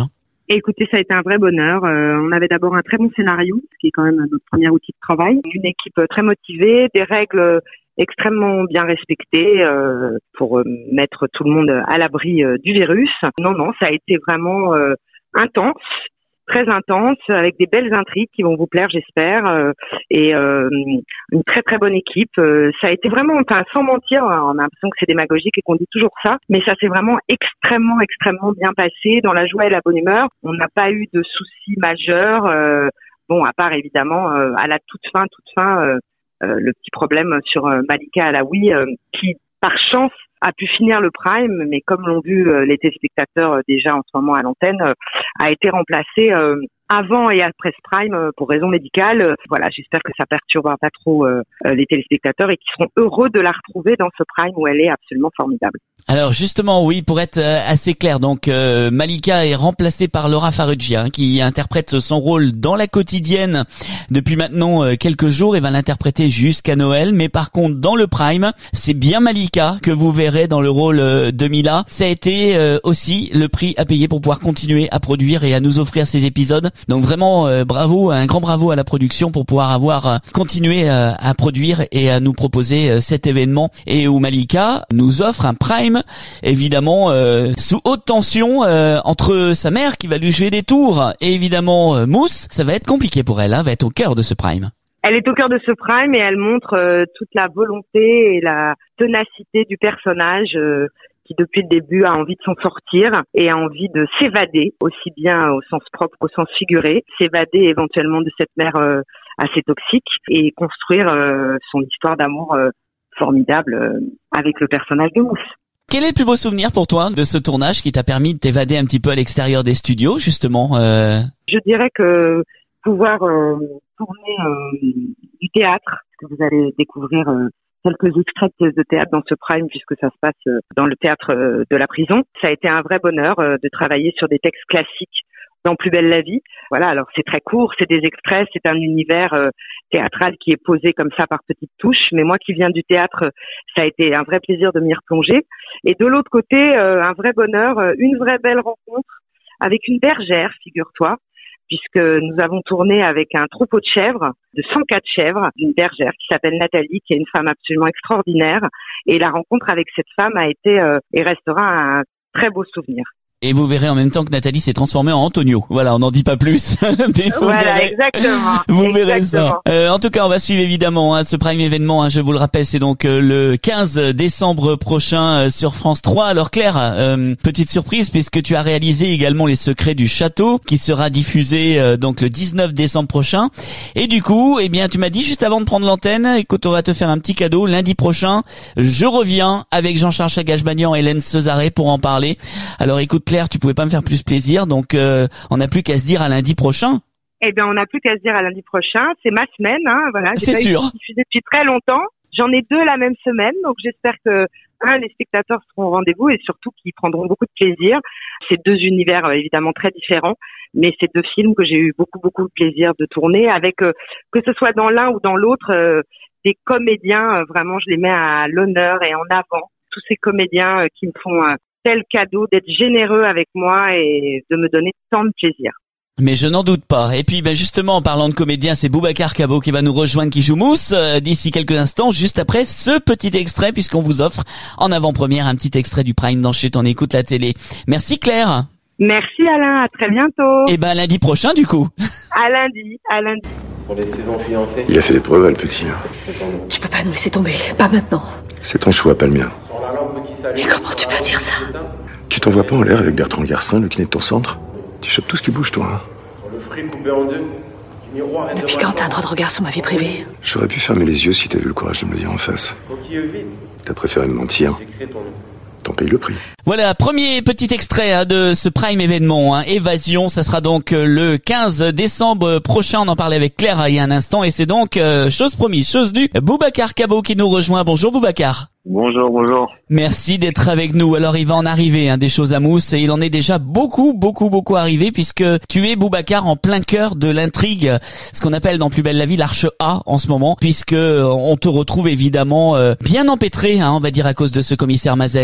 Écoutez, ça a été un vrai bonheur. Euh, on avait d'abord un très bon scénario, ce qui est quand même notre premier outil de travail. Une équipe très motivée, des règles extrêmement bien respectées euh, pour mettre tout le monde à l'abri euh, du virus. Non, non, ça a été vraiment euh, intense. Très intense, avec des belles intrigues qui vont vous plaire, j'espère, euh, et euh, une très très bonne équipe. Euh, ça a été vraiment, enfin, sans mentir, on a l'impression que c'est démagogique et qu'on dit toujours ça, mais ça s'est vraiment extrêmement extrêmement bien passé dans la joie et la bonne humeur. On n'a pas eu de soucis majeurs, euh, bon, à part évidemment euh, à la toute fin, toute fin, euh, euh, le petit problème sur euh, Malika Alaoui, euh, qui par chance a pu finir le prime, mais comme l'ont vu euh, les téléspectateurs euh, déjà en ce moment à l'antenne, euh, a été remplacé euh, avant et après ce prime euh, pour raison médicale. Euh, voilà, j'espère que ça perturbera pas trop euh, les téléspectateurs et qu'ils seront heureux de la retrouver dans ce prime où elle est absolument formidable. Alors justement, oui, pour être assez clair, donc euh, Malika est remplacée par Laura Farrugia, hein, qui interprète son rôle dans la quotidienne depuis maintenant euh, quelques jours et va l'interpréter jusqu'à Noël. Mais par contre, dans le prime, c'est bien Malika que vous verrez dans le rôle euh, de Mila. Ça a été euh, aussi le prix à payer pour pouvoir continuer à produire et à nous offrir ces épisodes. Donc vraiment, euh, bravo, un grand bravo à la production pour pouvoir avoir euh, continué euh, à produire et à nous proposer euh, cet événement et où Malika nous offre un prime évidemment euh, sous haute tension euh, entre sa mère qui va lui jouer des tours et évidemment euh, Mousse. Ça va être compliqué pour elle, hein, va être au cœur de ce prime. Elle est au cœur de ce prime et elle montre euh, toute la volonté et la ténacité du personnage euh, qui depuis le début a envie de s'en sortir et a envie de s'évader, aussi bien au sens propre qu'au sens figuré, s'évader éventuellement de cette mère euh, assez toxique et construire euh, son histoire d'amour euh, formidable euh, avec le personnage de Mousse. Quel est le plus beau souvenir pour toi de ce tournage qui t'a permis de t'évader un petit peu à l'extérieur des studios, justement euh... Je dirais que pouvoir euh, tourner euh, du théâtre, que vous allez découvrir euh, quelques extraits de pièces de théâtre dans ce prime puisque ça se passe euh, dans le théâtre euh, de la prison. Ça a été un vrai bonheur euh, de travailler sur des textes classiques dans Plus belle la vie. Voilà, alors c'est très court, c'est des extraits, c'est un univers euh, théâtral qui est posé comme ça par petites touches, mais moi qui viens du théâtre, ça a été un vrai plaisir de m'y replonger. Et de l'autre côté, euh, un vrai bonheur, euh, une vraie belle rencontre avec une bergère, figure-toi, puisque nous avons tourné avec un troupeau de chèvres, de cent quatre chèvres, d'une bergère qui s'appelle Nathalie, qui est une femme absolument extraordinaire. Et la rencontre avec cette femme a été euh, et restera un très beau souvenir. Et vous verrez en même temps que Nathalie s'est transformée en Antonio. Voilà, on n'en dit pas plus. Mais vous voilà, verrez, exactement. Vous exactement. verrez ça. Euh, en tout cas, on va suivre évidemment hein, ce prime événement. Hein, je vous le rappelle, c'est donc euh, le quinze décembre prochain euh, sur France trois. Alors Claire, euh, petite surprise puisque tu as réalisé également Les Secrets du Château, qui sera diffusé euh, donc le dix-neuf décembre prochain. Et du coup, eh bien, tu m'as dit juste avant de prendre l'antenne, écoute, on va te faire un petit cadeau. Lundi prochain, je reviens avec Jean-Charles Chagage-Magnan et Hélène Cesaré pour en parler. Alors écoute Claire, tu pouvais pas me faire plus plaisir, donc euh, on n'a plus qu'à se dire à lundi prochain. Eh bien, on n'a plus qu'à se dire à lundi prochain. C'est ma semaine, hein, voilà. C'est sûr. J'ai diffusé depuis très longtemps. J'en ai deux la même semaine, donc j'espère que un, les spectateurs seront au rendez-vous et surtout qu'ils prendront beaucoup de plaisir. C'est deux univers euh, évidemment très différents, mais c'est deux films que j'ai eu beaucoup beaucoup de plaisir de tourner avec, euh, que ce soit dans l'un ou dans l'autre, euh, des comédiens. Euh, vraiment, je les mets à l'honneur et en avant. Tous ces comédiens euh, qui me font euh, tel cadeau d'être généreux avec moi et de me donner tant de plaisir. Mais je n'en doute pas. Et puis ben justement, en parlant de comédien, c'est Boubacar Cabot qui va nous rejoindre, qui joue Mousse euh, d'ici quelques instants, juste après ce petit extrait, puisqu'on vous offre en avant-première un petit extrait du Prime dans Chut, on écoute la télé. Merci Claire. Merci Alain, à très bientôt. Et ben lundi prochain du coup. À lundi, à lundi. Pour les saisons fiancées. Il a fait des preuves, le petit. Tu peux pas nous laisser tomber, pas maintenant. C'est ton choix, pas le mien. Mais comment tu peux dire ça? Tu t'envoies pas en l'air avec Bertrand Garcin, le kiné de ton centre? Tu chopes tout ce qui bouge, toi, hein? Le fruit coupé en deux. Miroir et depuis quand t'as un droit de regard sur ma vie privée? J'aurais pu fermer les yeux si t'avais eu le courage de me le dire en face. T'as préféré me mentir. T'en payes le prix. Voilà, premier petit extrait hein, de ce Prime événement, hein, Évasion. Ça sera donc euh, le quinze décembre prochain. On en parlait avec Claire hein, il y a un instant. Et c'est donc, euh, chose promise, chose due, Boubacar Cabot qui nous rejoint. Bonjour Boubacar. Bonjour, bonjour. Merci d'être avec nous. Alors il va en arriver hein, des choses à Mousse et il en est déjà beaucoup, beaucoup, beaucoup arrivé puisque tu es Boubacar en plein cœur de l'intrigue, ce qu'on appelle dans Plus belle la vie l'arche A en ce moment, puisque on te retrouve évidemment euh, bien empêtré, hein, on va dire à cause de ce commissaire Mazel.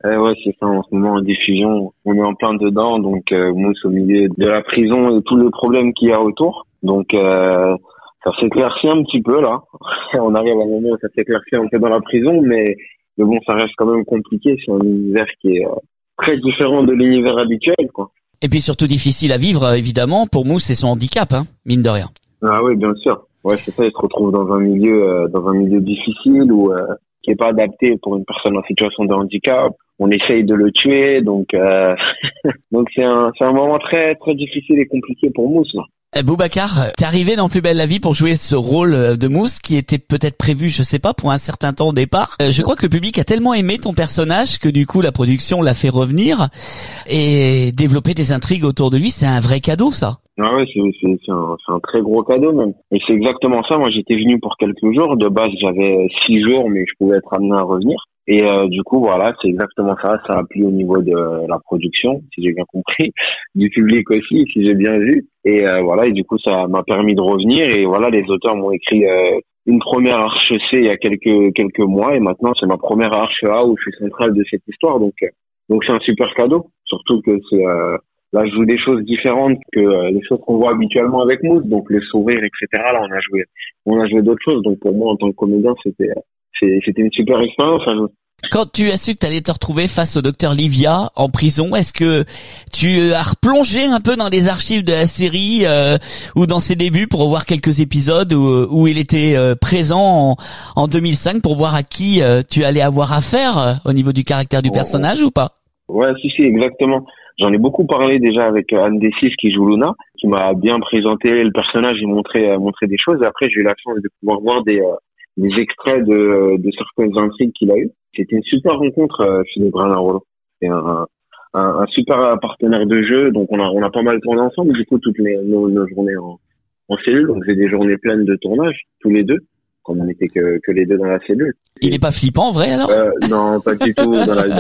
Eh ouais, c'est ça, en ce moment en diffusion, on est en plein dedans, donc euh, Mousse au milieu de la prison et tous les problèmes qu'il y a autour. Donc euh, ça s'éclaircit un petit peu là. On arrive à un moment où ça s'éclaircit un peu dans la prison, mais, mais bon, ça reste quand même compliqué. C'est un univers qui est euh, très différent de l'univers habituel, quoi. Et puis surtout difficile à vivre, évidemment, pour Mousse et son handicap, hein, mine de rien. Ah oui, bien sûr. Ouais, c'est ça, il se retrouve dans un milieu euh, dans un milieu difficile où euh, qui est pas adapté pour une personne en situation de handicap. On essaye de le tuer, donc euh, donc c'est un c'est un moment très très difficile et compliqué pour Mousse là. Boubacar, t'es arrivé dans Plus belle la vie pour jouer ce rôle de Mousse qui était peut-être prévu, je sais pas, pour un certain temps au départ. Euh, je crois que le public a tellement aimé ton personnage que du coup la production l'a fait revenir et développer des intrigues autour de lui. C'est un vrai cadeau, ça. Ah ouais, c'est c'est c'est un c'est un très gros cadeau même. Et c'est exactement ça. Moi, j'étais venu pour quelques jours. De base, j'avais six jours, mais je pouvais être amené à revenir. Et euh, du coup, voilà, c'est exactement ça. Ça a plu au niveau de la production, si j'ai bien compris, du public aussi, si j'ai bien vu. Et euh, voilà, et du coup, ça m'a permis de revenir. Et voilà, les auteurs m'ont écrit euh, une première arche C il y a quelques quelques mois, et maintenant c'est ma première arche A où je suis central de cette histoire. Donc euh, donc c'est un super cadeau, surtout que c'est euh, là je joue des choses différentes que euh, les choses qu'on voit habituellement avec Mousse, donc les sourires, et cetera. Là, on a joué on a joué d'autres choses. Donc pour moi, en tant que comédien, c'était c'était une super expérience. Enfin, quand tu as su que tu allais te retrouver face au docteur Livia en prison, est-ce que tu as replongé un peu dans les archives de la série euh, ou dans ses débuts pour revoir quelques épisodes où, où il était euh, présent en, en deux mille cinq pour voir à qui euh, tu allais avoir affaire euh, au niveau du caractère du personnage ou pas? Ouais, si, si, exactement. J'en ai beaucoup parlé déjà avec Anne Dessis qui joue Luna, qui m'a bien présenté le personnage et montré, euh, montré des choses. Et après, j'ai eu la chance de pouvoir voir des... Euh, des extraits de, de certaines intrigues qu'il a eues. C'était une super rencontre, euh, Philippe Granarolo. C'est un, un, un super partenaire de jeu, donc on a, on a pas mal tourné ensemble, du coup, toutes les, nos, nos journées en, en cellule. Donc, c'est des journées pleines de tournage, tous les deux, comme on n'était que, que les deux dans la cellule. Il est pas flippant, en vrai, alors? Euh, non, pas du tout. Dans la,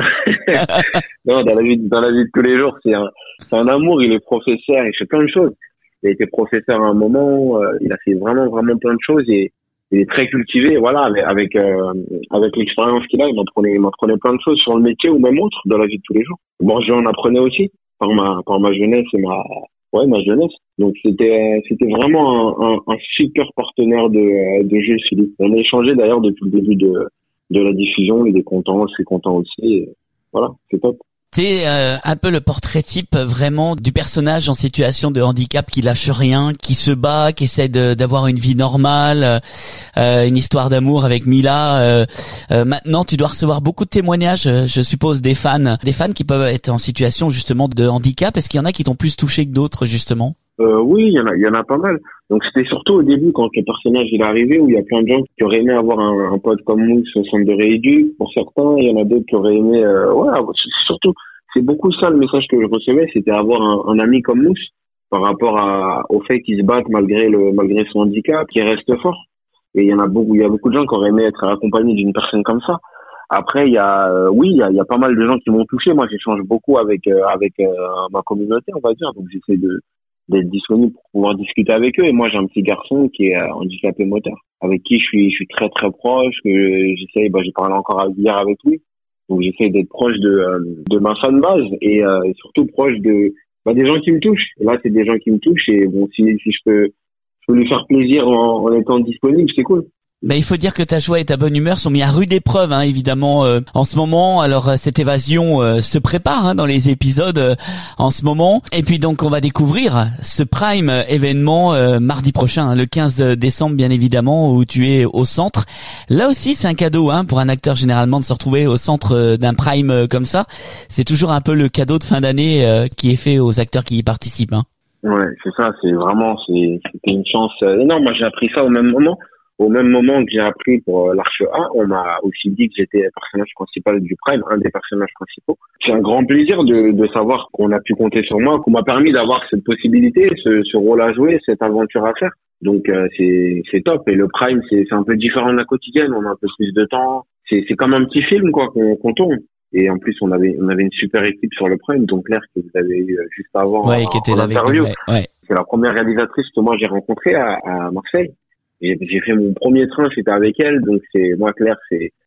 non, dans la vie, dans la vie de tous les jours, c'est un, c'est un amour. Il est professeur, il fait plein de choses. Il a été professeur à un moment, euh, il a fait vraiment, vraiment plein de choses et, il est très cultivé, voilà, avec avec, euh, avec l'expérience qu'il a, il m'apprenait, il m'apprenait plein de choses sur le métier ou même autre dans la vie de tous les jours. Bon, j'en apprenais aussi par ma par ma jeunesse et ma ouais ma jeunesse. Donc c'était c'était vraiment un, un, un super partenaire de de jeu, Philippe. On a échangé d'ailleurs depuis le début de de la diffusion. Il est content, je suis content aussi. Et voilà, c'est top. C'est euh, un peu le portrait type vraiment du personnage en situation de handicap qui lâche rien, qui se bat, qui essaie de, d'avoir une vie normale, euh, une histoire d'amour avec Mila. Euh, euh, maintenant, tu dois recevoir beaucoup de témoignages, je suppose, des fans, des fans qui peuvent être en situation justement de handicap. Est-ce qu'il y en a qui t'ont plus touché que d'autres justement? Euh, oui, il y en a, il y en a pas mal. Donc c'était surtout au début quand le personnage il est arrivé où il y a plein de gens qui auraient aimé avoir un, un pote comme Mousse au centre de rééduc. Pour certains, il y en a d'autres qui auraient aimé. Euh, ouais, surtout, c'est beaucoup ça le message que je recevais, c'était avoir un, un ami comme Mousse par rapport à, au fait qu'il se batte malgré le malgré son handicap, qu'il reste fort. Et il y en a beaucoup, il y a beaucoup de gens qui auraient aimé être accompagnés d'une personne comme ça. Après, il y a, euh, oui, il y a, il y a pas mal de gens qui m'ont touché. Moi, j'échange beaucoup avec euh, avec euh, ma communauté, on va dire. Donc j'essaie de d'être disponible pour pouvoir discuter avec eux. Et moi, j'ai un petit garçon qui est handicapé moteur, avec qui je suis, je suis très très proche. Que j'essaie, bah, j'ai parlé encore hier avec lui. Donc j'essaie d'être proche de de ma fanbase et, euh, et surtout proche de bah, des gens qui me touchent. Et là, c'est des gens qui me touchent et bon, si si je peux, je peux lui faire plaisir en, en étant disponible, c'est cool. Mais il faut dire que ta joie et ta bonne humeur sont mis à rude épreuve, hein, évidemment, euh, en ce moment. Alors, euh, cette évasion euh, se prépare hein, dans les épisodes euh, en ce moment. Et puis donc, on va découvrir ce Prime événement euh, mardi prochain, hein, le quinze décembre, bien évidemment, où tu es au centre. Là aussi, c'est un cadeau hein, pour un acteur, généralement, de se retrouver au centre euh, d'un Prime euh, comme ça. C'est toujours un peu le cadeau de fin d'année euh, qui est fait aux acteurs qui y participent. Hein. Ouais, c'est ça. C'est vraiment, c'est, c'était une chance énorme. Moi, j'ai appris ça au même moment. Au même moment que j'ai appris pour l'Arche A, on m'a aussi dit que j'étais le personnage principal du Prime, un des personnages principaux. C'est un grand plaisir de, de savoir qu'on a pu compter sur moi, qu'on m'a permis d'avoir cette possibilité, ce, ce rôle à jouer, cette aventure à faire. Donc euh, c'est, c'est top. Et le Prime, c'est, c'est un peu différent de la quotidienne. On a un peu plus de temps. C'est, c'est comme un petit film quoi qu'on, qu'on tourne. Et en plus, on avait, on avait une super équipe sur le Prime, donc Claire que vous avez eu juste avant ouais, en, qui était en là interview. avec nous, ouais, ouais. C'est la première réalisatrice que moi j'ai rencontrée à, à Marseille. Et j'ai fait mon premier train, c'était avec elle, donc c'est moi Claire, c'est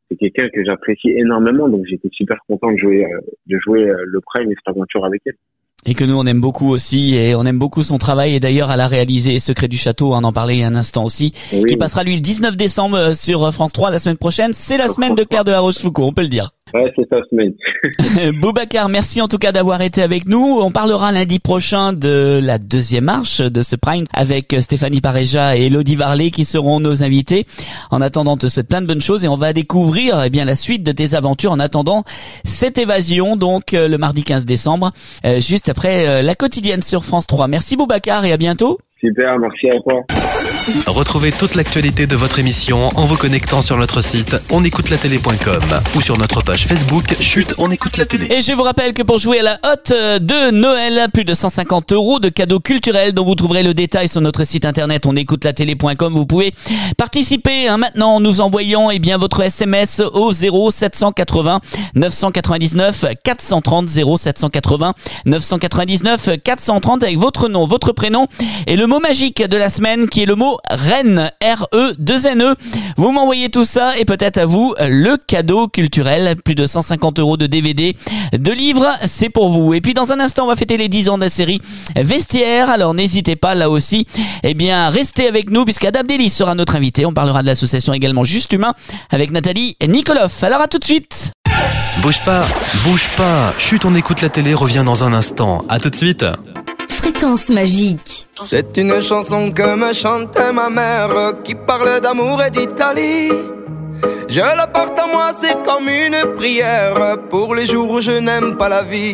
c'est quelqu'un que j'apprécie énormément, donc j'étais super content de jouer, euh, de jouer euh, le Prime et cette aventure avec elle. Et que nous on aime beaucoup aussi, et on aime beaucoup son travail, et d'ailleurs elle a réalisé Secret du Château, on en parlait il y a un instant aussi, oui. Qui passera lui le dix-neuf décembre sur France trois la semaine prochaine. C'est la semaine de Claire de la Rochefoucauld, on peut le dire. Ouais, c'est ta semaine. Boubacar, merci en tout cas d'avoir été avec nous. On parlera lundi prochain de la deuxième marche de ce Prime avec Stéphanie Pareja et Elodie Varlet qui seront nos invités. En attendant, on te souhaite plein de bonnes choses et on va découvrir eh bien la suite de tes aventures en attendant cette évasion, donc le mardi quinze décembre, euh, juste après euh, la quotidienne sur France trois. Merci Boubacar et à bientôt. Super, merci à toi. Retrouvez toute l'actualité de votre émission en vous connectant sur notre site onécoutelatélé point com ou sur notre page Facebook Chut, on écoute la télé. Et je vous rappelle que pour jouer à la hotte de Noël, plus de cent cinquante euros de cadeaux culturels dont vous trouverez le détail sur notre site internet onécoutelatélé point com. Vous pouvez participer hein, maintenant en nous envoyant eh bien votre S M S au zéro sept cent quatre-vingts neuf cent quatre-vingt-dix-neuf quatre cent trente, zéro sept cent quatre-vingts neuf cent quatre-vingt-dix-neuf quatre cent trente avec votre nom, votre prénom et le mot magique de la semaine qui est le mot Reine, R E deux N E. Vous m'envoyez tout ça et peut-être à vous le cadeau culturel, plus de cent cinquante euros de D V D, de livres, c'est pour vous. Et puis dans un instant, on va fêter les dix ans de la série Vestiaire, alors n'hésitez pas là aussi, eh bien restez avec nous puisqu'Adam Delis sera notre invité. On parlera de l'association également Juste Humain avec Nathalie Nikoloff. Alors à tout de suite. Bouge pas, bouge pas, Chut, on écoute la télé revient dans un instant. À tout de suite. Fréquence magique. C'est une chanson que me chantait ma mère qui parle d'amour et d'Italie. Je la porte à moi, c'est comme une prière pour les jours où je n'aime pas la vie.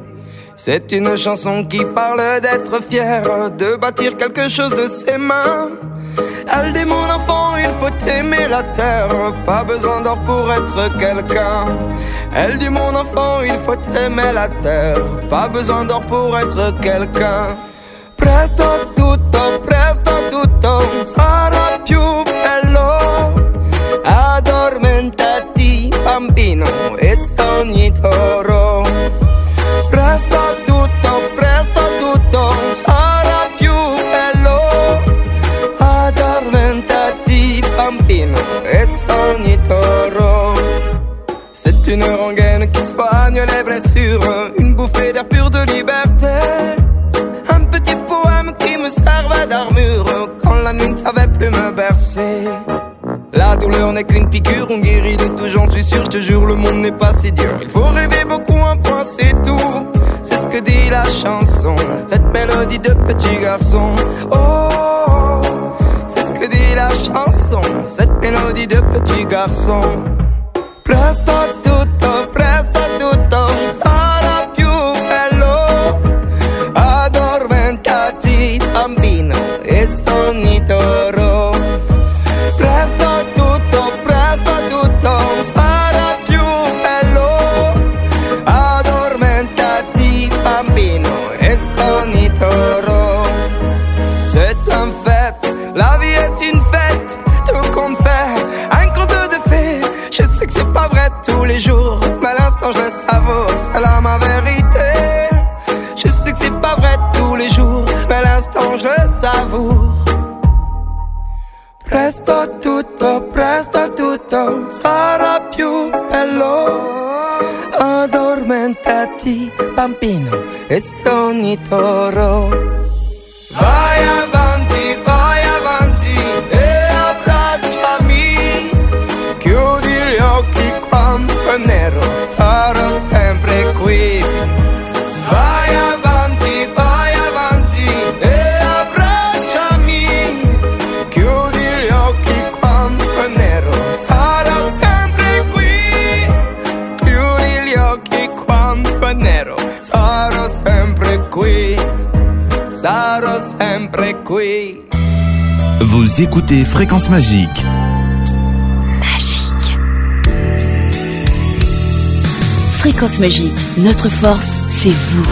C'est une chanson qui parle d'être fier, de bâtir quelque chose de ses mains. Elle dit mon enfant, il faut aimer la terre, pas besoin d'or pour être quelqu'un. Elle dit mon enfant, il faut aimer la terre, pas besoin d'or pour être quelqu'un. Presto tutto, presto tutto sarà più bello. Addormentati bambino e stogni toro. Presto tutto, presto tutto sarà più bello. Addormentati bambino e stogni toro. C'est une rengaine qui soigne les blessures, une bouffée d'air pur de liberté. Un petit poème qui me servait d'armure quand la nuit ne savait plus me bercer. La douleur n'est qu'une piqûre, on guérit de tout, j'en suis sûr, je te jure, le monde n'est pas si dur. Il faut rêver beaucoup, un point c'est tout, c'est ce que dit la chanson, cette mélodie de petit garçon. Oh, c'est ce que dit la chanson, cette mélodie de petit garçon. Presto tutto, presto tutto sarà più bello. Addormentati bambino e stogni toro. Presto tutto, presto tutto sarà più bello. Addormentati bambino e stogni toro. C'est un fait, la vie est une fête, tout compte fait, un conte de fées. Je sais que c'est pas vrai tous les jours, mais à l'instant je le savoure, c'est là ma vérité. Je sais que c'est pas vrai tous les jours, mais à l'instant je le savoure. Presto tutto, presto tutto sarà più bello. Addormentati bambino e stogni toro. Vai avanti, vai avanti e abbracciami. Chiudi gli occhi quando è nero, sarò sempre qui. Vai avanti, vai avanti e abbracciami. Chiudi gli occhi quando è nero, sarò sempre qui. Chiudi gli occhi quando è nero, sarò sempre qui. Sarò sempre qui. Vous écoutez Fréquence Magique. Fréquence Magique, notre force, c'est vous.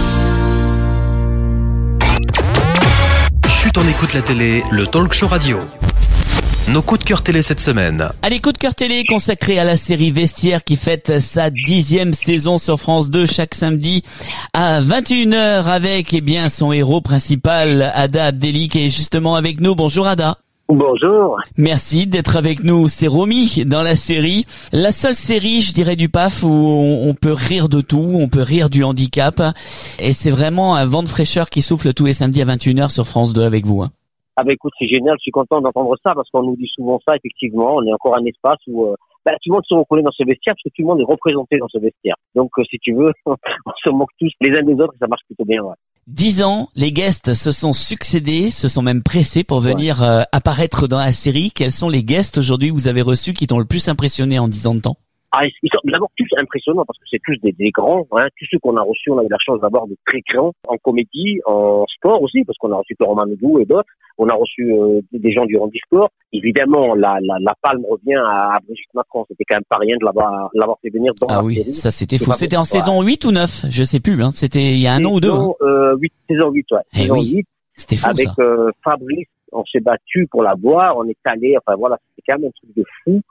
Chut, on écoute la télé, le talk show radio. Nos coups de cœur télé cette semaine. Allez, coup de cœur télé consacré à la série Vestiaire qui fête sa dixième saison sur France deux chaque samedi à vingt et une heures avec eh bien son héros principal Ada Abdelli qui est justement avec nous. Bonjour Ada. Bonjour. Merci d'être avec nous. C'est Romy dans la série. La seule série, je dirais, du P A F où on, on peut rire de tout, on peut rire du handicap. Et c'est vraiment un vent de fraîcheur qui souffle tous les samedis à vingt et une heures sur France deux avec vous. Hein. Ah bah écoute, c'est génial, je suis content d'entendre ça parce qu'on nous dit souvent ça, effectivement. On est encore un espace où euh, bah, tout le monde se reconnaît dans ce vestiaire parce que tout le monde est représenté dans ce vestiaire. Donc euh, si tu veux, on se moque tous les uns des autres et ça marche plutôt bien. Ouais. Dix ans, les guests se sont succédés, se sont même pressés pour venir ouais. euh, apparaître dans la série. Quels sont les guests aujourd'hui que vous avez reçus qui t'ont le plus impressionné en dix ans de temps? Ah, ils sont d'abord tous impressionnants parce que c'est tous des, des grands. Hein. Tous ceux qu'on a reçus, on a eu la chance d'avoir de très grands en comédie, en sport aussi, parce qu'on a reçu Romain Noudou et d'autres. On a reçu euh, des gens du handisport. Évidemment, la, la, la palme revient à, à Brigitte Macron. C'était quand même pas rien de l'avoir, l'avoir fait venir dans ah la oui, série. Ça c'était fou. C'était en saison huit ou neuf, je sais plus. Hein. C'était il y a un saison, an ou deux. Hein. Euh, huit, saison huit, ouais. Eh saison oui. huit. C'était fou avec, ça. Avec euh, Fabrice, on s'est battu pour la voir. On est allé. Enfin voilà, c'était quand même un truc de fou.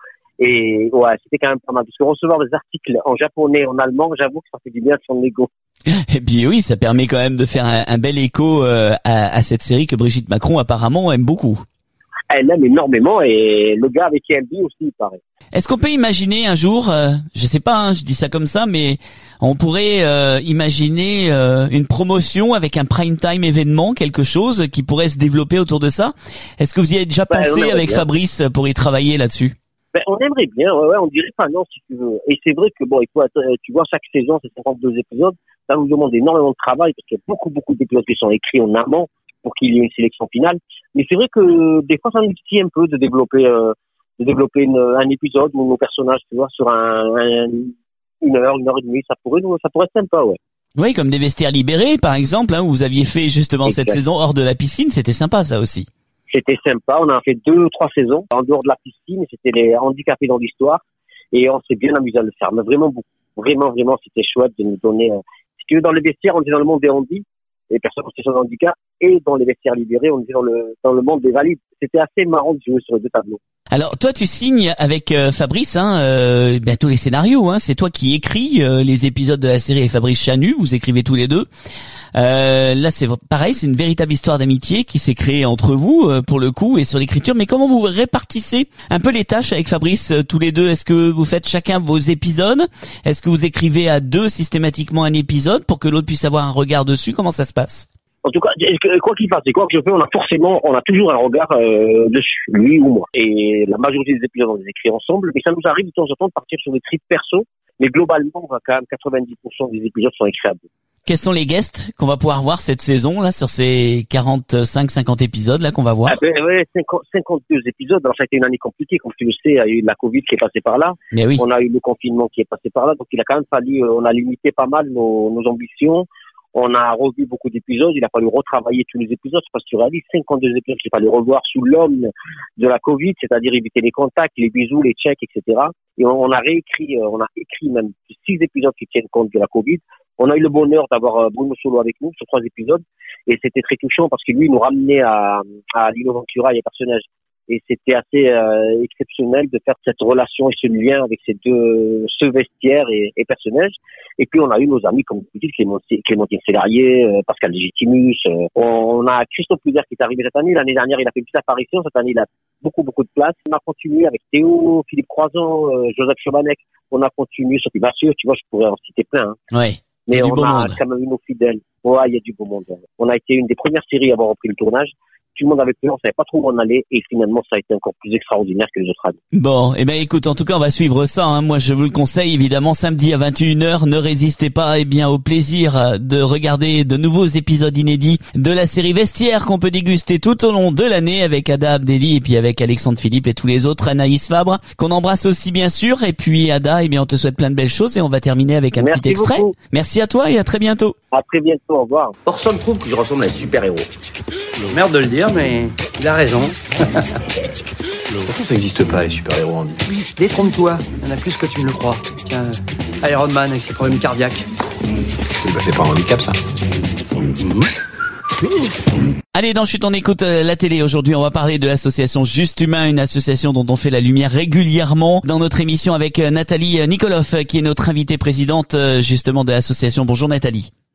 Et ouais, c'était quand même pas mal. Parce que recevoir des articles en japonais, en allemand, j'avoue que ça fait du bien à son ego. Et puis oui, ça permet quand même de faire un, un bel écho euh, à, à cette série que Brigitte Macron apparemment aime beaucoup. Elle aime énormément et le gars avec qui elle vit aussi, il paraît. Est-ce qu'on peut imaginer un jour, euh, je sais pas, hein, je dis ça comme ça, mais on pourrait euh, imaginer euh, une promotion avec un prime time événement, quelque chose qui pourrait se développer autour de ça? Est-ce que vous y avez déjà bah, pensé avec bien. Fabrice pour y travailler là-dessus? Ben, on aimerait bien, ouais, ouais, on dirait pas non si tu veux. Et c'est vrai que bon, il faut être, tu vois, chaque saison, c'est cinquante-deux épisodes. Ça nous demande énormément de travail parce qu'il y a beaucoup, beaucoup d'épisodes qui sont écrits en amont pour qu'il y ait une sélection finale. Mais c'est vrai que des fois, ça nous titille un peu de développer, euh, de développer une, un épisode où nos personnages, tu vois, sur un, un, une heure, une heure et demie, ça pourrait, ça pourrait être sympa, ouais. Oui, comme des vestiaires libérés, par exemple, hein, où vous aviez fait justement exact. Cette saison hors de la piscine, c'était sympa, ça aussi. C'était sympa. On a fait deux ou trois saisons en dehors de la piscine. C'était les handicapés dans l'histoire. Et on s'est bien amusé à le faire. Mais vraiment, vraiment, vraiment, c'était chouette de nous donner... Euh... Si tu veux, dans les vestiaires, on était dans le monde des handis, les personnes en situation de handicap. Et dans les vestiaires libérés, on était dans le, dans le monde des valides. C'était assez marrant de jouer sur les deux tableaux. Alors, toi, tu signes avec euh, Fabrice hein, euh, ben, tous les scénarios. Hein. C'est toi qui écris euh, les épisodes de la série et Fabrice Chanu. Vous écrivez tous les deux. Euh, là, c'est pareil, c'est une véritable histoire d'amitié qui s'est créée entre vous, euh, pour le coup, et sur l'écriture. Mais comment vous répartissez un peu les tâches avec Fabrice, euh, tous les deux? Est-ce que vous faites chacun vos épisodes? Est-ce que vous écrivez à deux systématiquement un épisode pour que l'autre puisse avoir un regard dessus? Comment ça se passe? En tout cas, quoi qu'il fasse et quoi que je fais, on a forcément, on a toujours un regard euh, dessus, lui ou moi. Et la majorité des épisodes, on les écrit ensemble. Mais ça nous arrive de temps en temps de partir sur des trips perso. Mais globalement, on va quand même quatre-vingt-dix pour cent des épisodes sont écrits à deux. Quels sont les guests qu'on va pouvoir voir cette saison là sur ces quarante-cinq cinquante épisodes là qu'on va voir? Ah ben ouais, cinquante, cinquante-deux épisodes. Alors ça a été une année compliquée, comme tu le sais, il y a eu la Covid qui est passée par là. Mais oui. On a eu le confinement qui est passé par là, donc il a quand même fallu, on a limité pas mal nos, nos ambitions. On a revu beaucoup d'épisodes, il a fallu retravailler tous les épisodes, parce que tu réalises cinquante-deux épisodes qu'il fallait revoir sous l'homme de la Covid, c'est-à-dire éviter les contacts, les bisous, les checks, et cetera. Et on a réécrit, on a écrit même six épisodes qui tiennent compte de la Covid. On a eu le bonheur d'avoir Bruno Solo avec nous sur trois épisodes, et c'était très touchant parce que lui, il nous ramenait à, à Lino Ventura et les personnages. Et c'était assez euh, exceptionnel de faire cette relation et ce lien avec ces deux, ce vestiaire et, et personnages. Et puis on a eu nos amis comme vous dites, Clémentine, Clémentine Célarier, euh, Pascal Légitimus. Euh, on a Christophe Pluder qui est arrivé cette année. L'année dernière, il a fait une petite apparition. Cette année, il a beaucoup beaucoup de place. On a continué avec Théo, Philippe Croizon, euh, Joseph Chobanek. On a continué sur Sophie Massieu. Tu vois, je pourrais en citer plein. Hein. Ouais. Mais on a monde. quand même eu nos fidèles. Ouais, il y a du beau monde. On a été une des premières séries à avoir repris le tournage. Tout le monde avait peur, on savait pas trop où on allait, et finalement ça a été encore plus extraordinaire que les autres années. Bon, eh ben écoute, en tout cas on va suivre ça, hein. Moi je vous le conseille évidemment samedi à vingt et une heures, ne résistez pas eh bien au plaisir de regarder de nouveaux épisodes inédits de la série Vestiaire qu'on peut déguster tout au long de l'année avec Ada Abdelli et puis avec Alexandre Philippe et tous les autres, Anaïs Fabre, qu'on embrasse aussi bien sûr, et puis Ada, eh bien on te souhaite plein de belles choses et on va terminer avec un Merci petit extrait. Beaucoup. Merci à toi et à très bientôt. À très bientôt, au revoir. Orson trouve que je ressemble à un super-héros. Merde de le dire, mais il a raison. De toute façon, ça n'existe pas, les super-héros, Andy. Détrompe-toi, il y en a plus que tu ne le crois. Tiens, euh, Iron Man avec ses problèmes cardiaques. Bah, c'est pas un handicap, ça. Allez, dans Chut, on écoute euh, la télé. Aujourd'hui, on va parler de l'association Juste Humain, une association dont on fait la lumière régulièrement dans notre émission avec euh, Nathalie Nikoloff, qui est notre invitée présidente euh, justement de l'association. Bonjour Nathalie.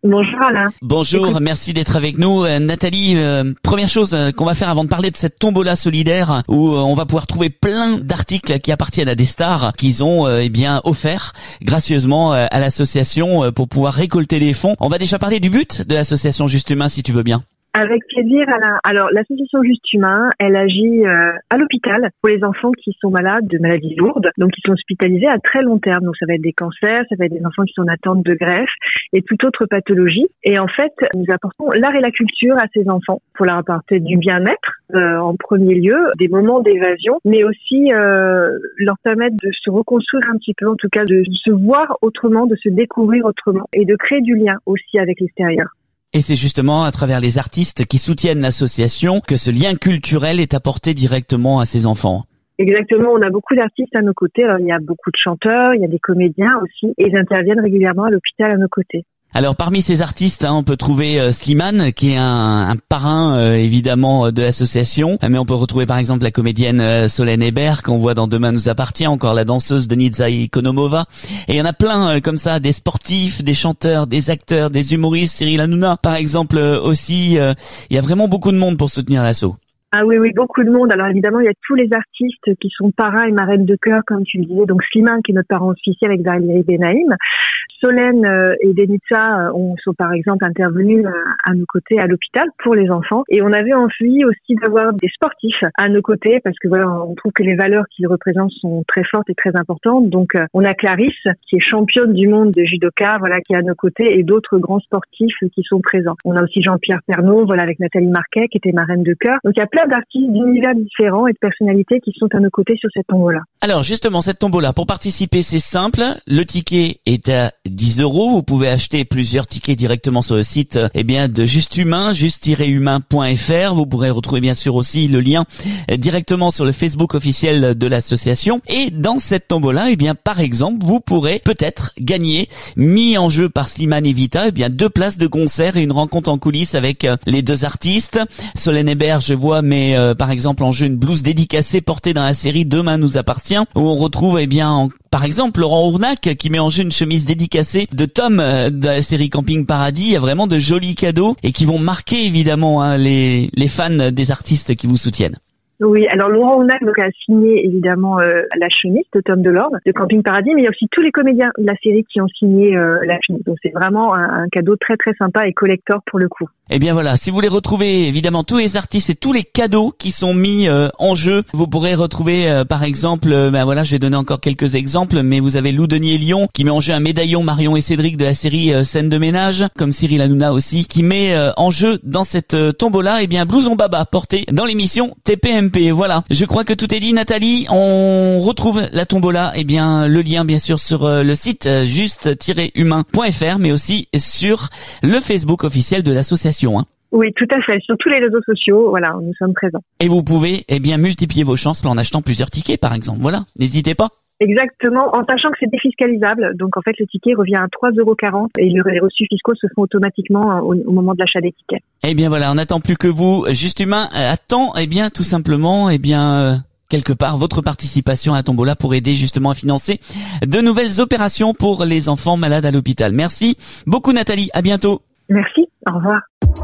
Bonjour Alain. Bonjour, Écoute. Merci d'être avec nous. Euh, Nathalie, euh, première chose euh, qu'on va faire avant de parler de cette tombola solidaire où euh, on va pouvoir trouver plein d'articles qui appartiennent à des stars qu'ils ont euh, eh bien offert gracieusement euh, à l'association euh, pour pouvoir récolter les fonds. On va déjà parler du but de l'association Juste Humain si tu veux bien. Avec plaisir, Alain. Alors, l'association Juste Humain, elle agit euh, à l'hôpital pour les enfants qui sont malades de maladies lourdes, donc qui sont hospitalisés à très long terme. Donc, ça va être des cancers, ça va être des enfants qui sont en attente de greffe et toute autre pathologie. Et en fait, nous apportons l'art et la culture à ces enfants pour leur apporter du bien-être euh, en premier lieu, des moments d'évasion, mais aussi euh, leur permettre de se reconstruire un petit peu, en tout cas de se voir autrement, de se découvrir autrement et de créer du lien aussi avec l'extérieur. Et c'est justement à travers les artistes qui soutiennent l'association que ce lien culturel est apporté directement à ces enfants. Exactement, on a beaucoup d'artistes à nos côtés. Alors, il y a beaucoup de chanteurs, il y a des comédiens aussi, et ils interviennent régulièrement à l'hôpital à nos côtés. Alors parmi ces artistes, hein, on peut trouver euh, Slimane, qui est un, un parrain euh, évidemment de l'association, mais on peut retrouver par exemple la comédienne euh, Solène Hébert qu'on voit dans Demain nous appartient, encore la danseuse Denitza Ikonomova, et il y en a plein euh, comme ça, des sportifs, des chanteurs, des acteurs, des humoristes, Cyril Hanouna par exemple euh, aussi. Euh, il y a vraiment beaucoup de monde pour soutenir l'asso. Ah oui, oui, beaucoup de monde. Alors évidemment, il y a tous les artistes qui sont parrains et marraines de cœur, comme tu le disais. Donc Slimane, qui est notre parent officiel avec Valérie Benaïm. Solène euh, et Denitza ont, sont par exemple intervenus euh, à nos côtés à l'hôpital pour les enfants. Et on avait envie aussi d'avoir des sportifs à nos côtés parce que voilà, on trouve que les valeurs qu'ils représentent sont très fortes et très importantes. Donc euh, on a Clarisse, qui est championne du monde de judoka, voilà, qui est à nos côtés, et d'autres grands sportifs qui sont présents. On a aussi Jean-Pierre Pernaut, voilà, avec Nathalie Marquet, qui était marraine de cœur. Donc il y a plein d'artistes d'univers différents et de personnalités qui sont à nos côtés sur cette tombola. Alors justement, cette tombola, pour participer, c'est simple. Le ticket est à dix euros. Vous pouvez acheter plusieurs tickets directement sur le site eh bien de Juste Humain, juste tiret humain point f r. Vous pourrez retrouver bien sûr aussi le lien directement sur le Facebook officiel de l'association. Et dans cette tombola, eh bien par exemple, vous pourrez peut-être gagner, mis en jeu par Slimane et Vita, eh bien deux places de concert et une rencontre en coulisses avec les deux artistes. Solène Hébert, je vois, mais euh, par exemple en jeu une blouse dédicacée portée dans la série Demain nous appartient, où on retrouve eh bien en par exemple, Laurent Ournac qui met en jeu une chemise dédicacée de Tom euh, de la série Camping Paradis. Il y a vraiment de jolis cadeaux et qui vont marquer évidemment hein, les, les fans des artistes qui vous soutiennent. Oui, alors Laurent Ournac donc, a signé évidemment euh, la chemise de Tom Delorme de Camping Paradis, mais il y a aussi tous les comédiens de la série qui ont signé euh, la chemise. Donc c'est vraiment un, un cadeau très très sympa et collector pour le coup. Eh bien voilà, si vous voulez retrouver évidemment tous les artistes et tous les cadeaux qui sont mis euh, en jeu, vous pourrez retrouver euh, par exemple, euh, ben voilà, je vais donner encore quelques exemples, mais vous avez Lou Denis et Lyon qui met en jeu un médaillon Marion et Cédric de la série euh, Scène de ménage, comme Cyril Hanouna aussi, qui met euh, en jeu dans cette euh, tombola eh bien Blouson Baba porté dans l'émission T P M P. Voilà, je crois que tout est dit. Nathalie, on retrouve la tombola, eh bien le lien bien sûr sur euh, le site euh, juste tiret humain point f r, mais aussi sur le Facebook officiel de l'association. Hein. Oui, tout à fait. Sur tous les réseaux sociaux, voilà, nous sommes présents. Et vous pouvez, eh bien, multiplier vos chances en achetant plusieurs tickets, par exemple. Voilà, n'hésitez pas. Exactement, en sachant que c'est défiscalisable. Donc, en fait, le ticket revient à trois euros quarante et les reçus fiscaux se font automatiquement au, au moment de l'achat des tickets. Eh bien, voilà, on n'attend plus que vous. Juste Humain attend, eh bien, tout simplement, eh bien... Euh... quelque part votre participation à Tombola pour aider justement à financer de nouvelles opérations pour les enfants malades à l'hôpital. Merci beaucoup Nathalie, à bientôt. Merci, au revoir.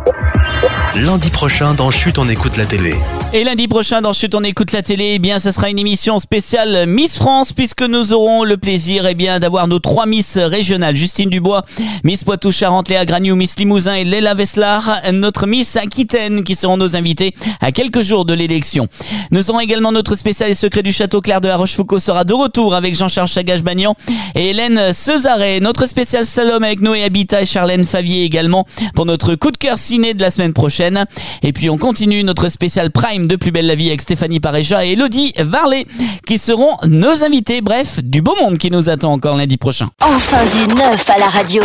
Lundi prochain dans Chut on écoute la télé. Et lundi prochain dans Chut on écoute la télé, eh bien ça sera une émission spéciale Miss France, puisque nous aurons le plaisir eh bien d'avoir nos trois Miss régionales, Justine Dubois, Miss Poitou-Charentes, Léa Gragnou, Miss Limousin et Léla Veslar, notre Miss Aquitaine qui seront nos invités à quelques jours de l'élection. Nous aurons également notre spécial Secret du Château Clair de La Rochefoucauld sera de retour avec Jean-Charles Chagage-Bagnan et Hélène Cesaret. Notre spécial Slalom avec Noé Habitat et Charlène Favier également pour notre coup de cœur ciné de la semaine prochaine. Et puis on continue notre spécial Prime de Plus belle la vie avec Stéphanie Pareja et Elodie Varlet qui seront nos invités. Bref, du beau monde qui nous attend encore lundi prochain. Enfin du neuf à la radio.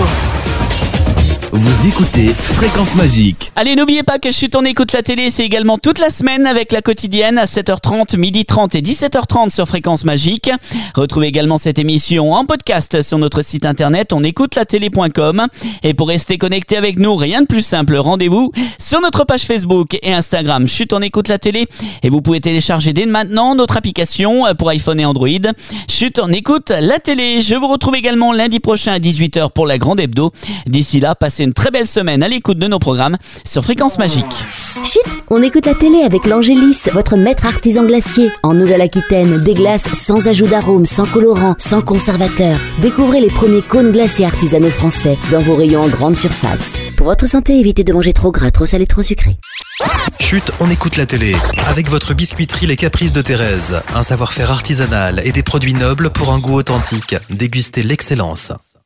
Vous écoutez Fréquence Magique. Allez, n'oubliez pas que Chut on écoute la télé, c'est également toute la semaine avec la quotidienne à sept heures trente, midi trente et dix-sept heures trente sur Fréquence Magique. Retrouvez également cette émission en podcast sur notre site internet on écoute la télé point com. Et pour rester connecté avec nous, rien de plus simple, rendez-vous sur notre page Facebook et Instagram Chut on écoute la télé. Et vous pouvez télécharger dès maintenant notre application pour iPhone et Android. Chut on écoute la télé. Je vous retrouve également lundi prochain à dix-huit heures pour la grande hebdo. D'ici là, passez une très belle semaine à l'écoute de nos programmes sur Fréquence Magique. Chut, on écoute la télé avec l'Angélis, votre maître artisan glacier. En Nouvelle-Aquitaine, des glaces sans ajout d'arôme, sans colorant, sans conservateur. Découvrez les premiers cônes glacés artisanaux français dans vos rayons en grande surface. Pour votre santé, évitez de manger trop gras, trop salé, trop sucré. Chut, on écoute la télé. Avec votre biscuiterie Les Caprices de Thérèse. Un savoir-faire artisanal et des produits nobles pour un goût authentique. Dégustez l'excellence.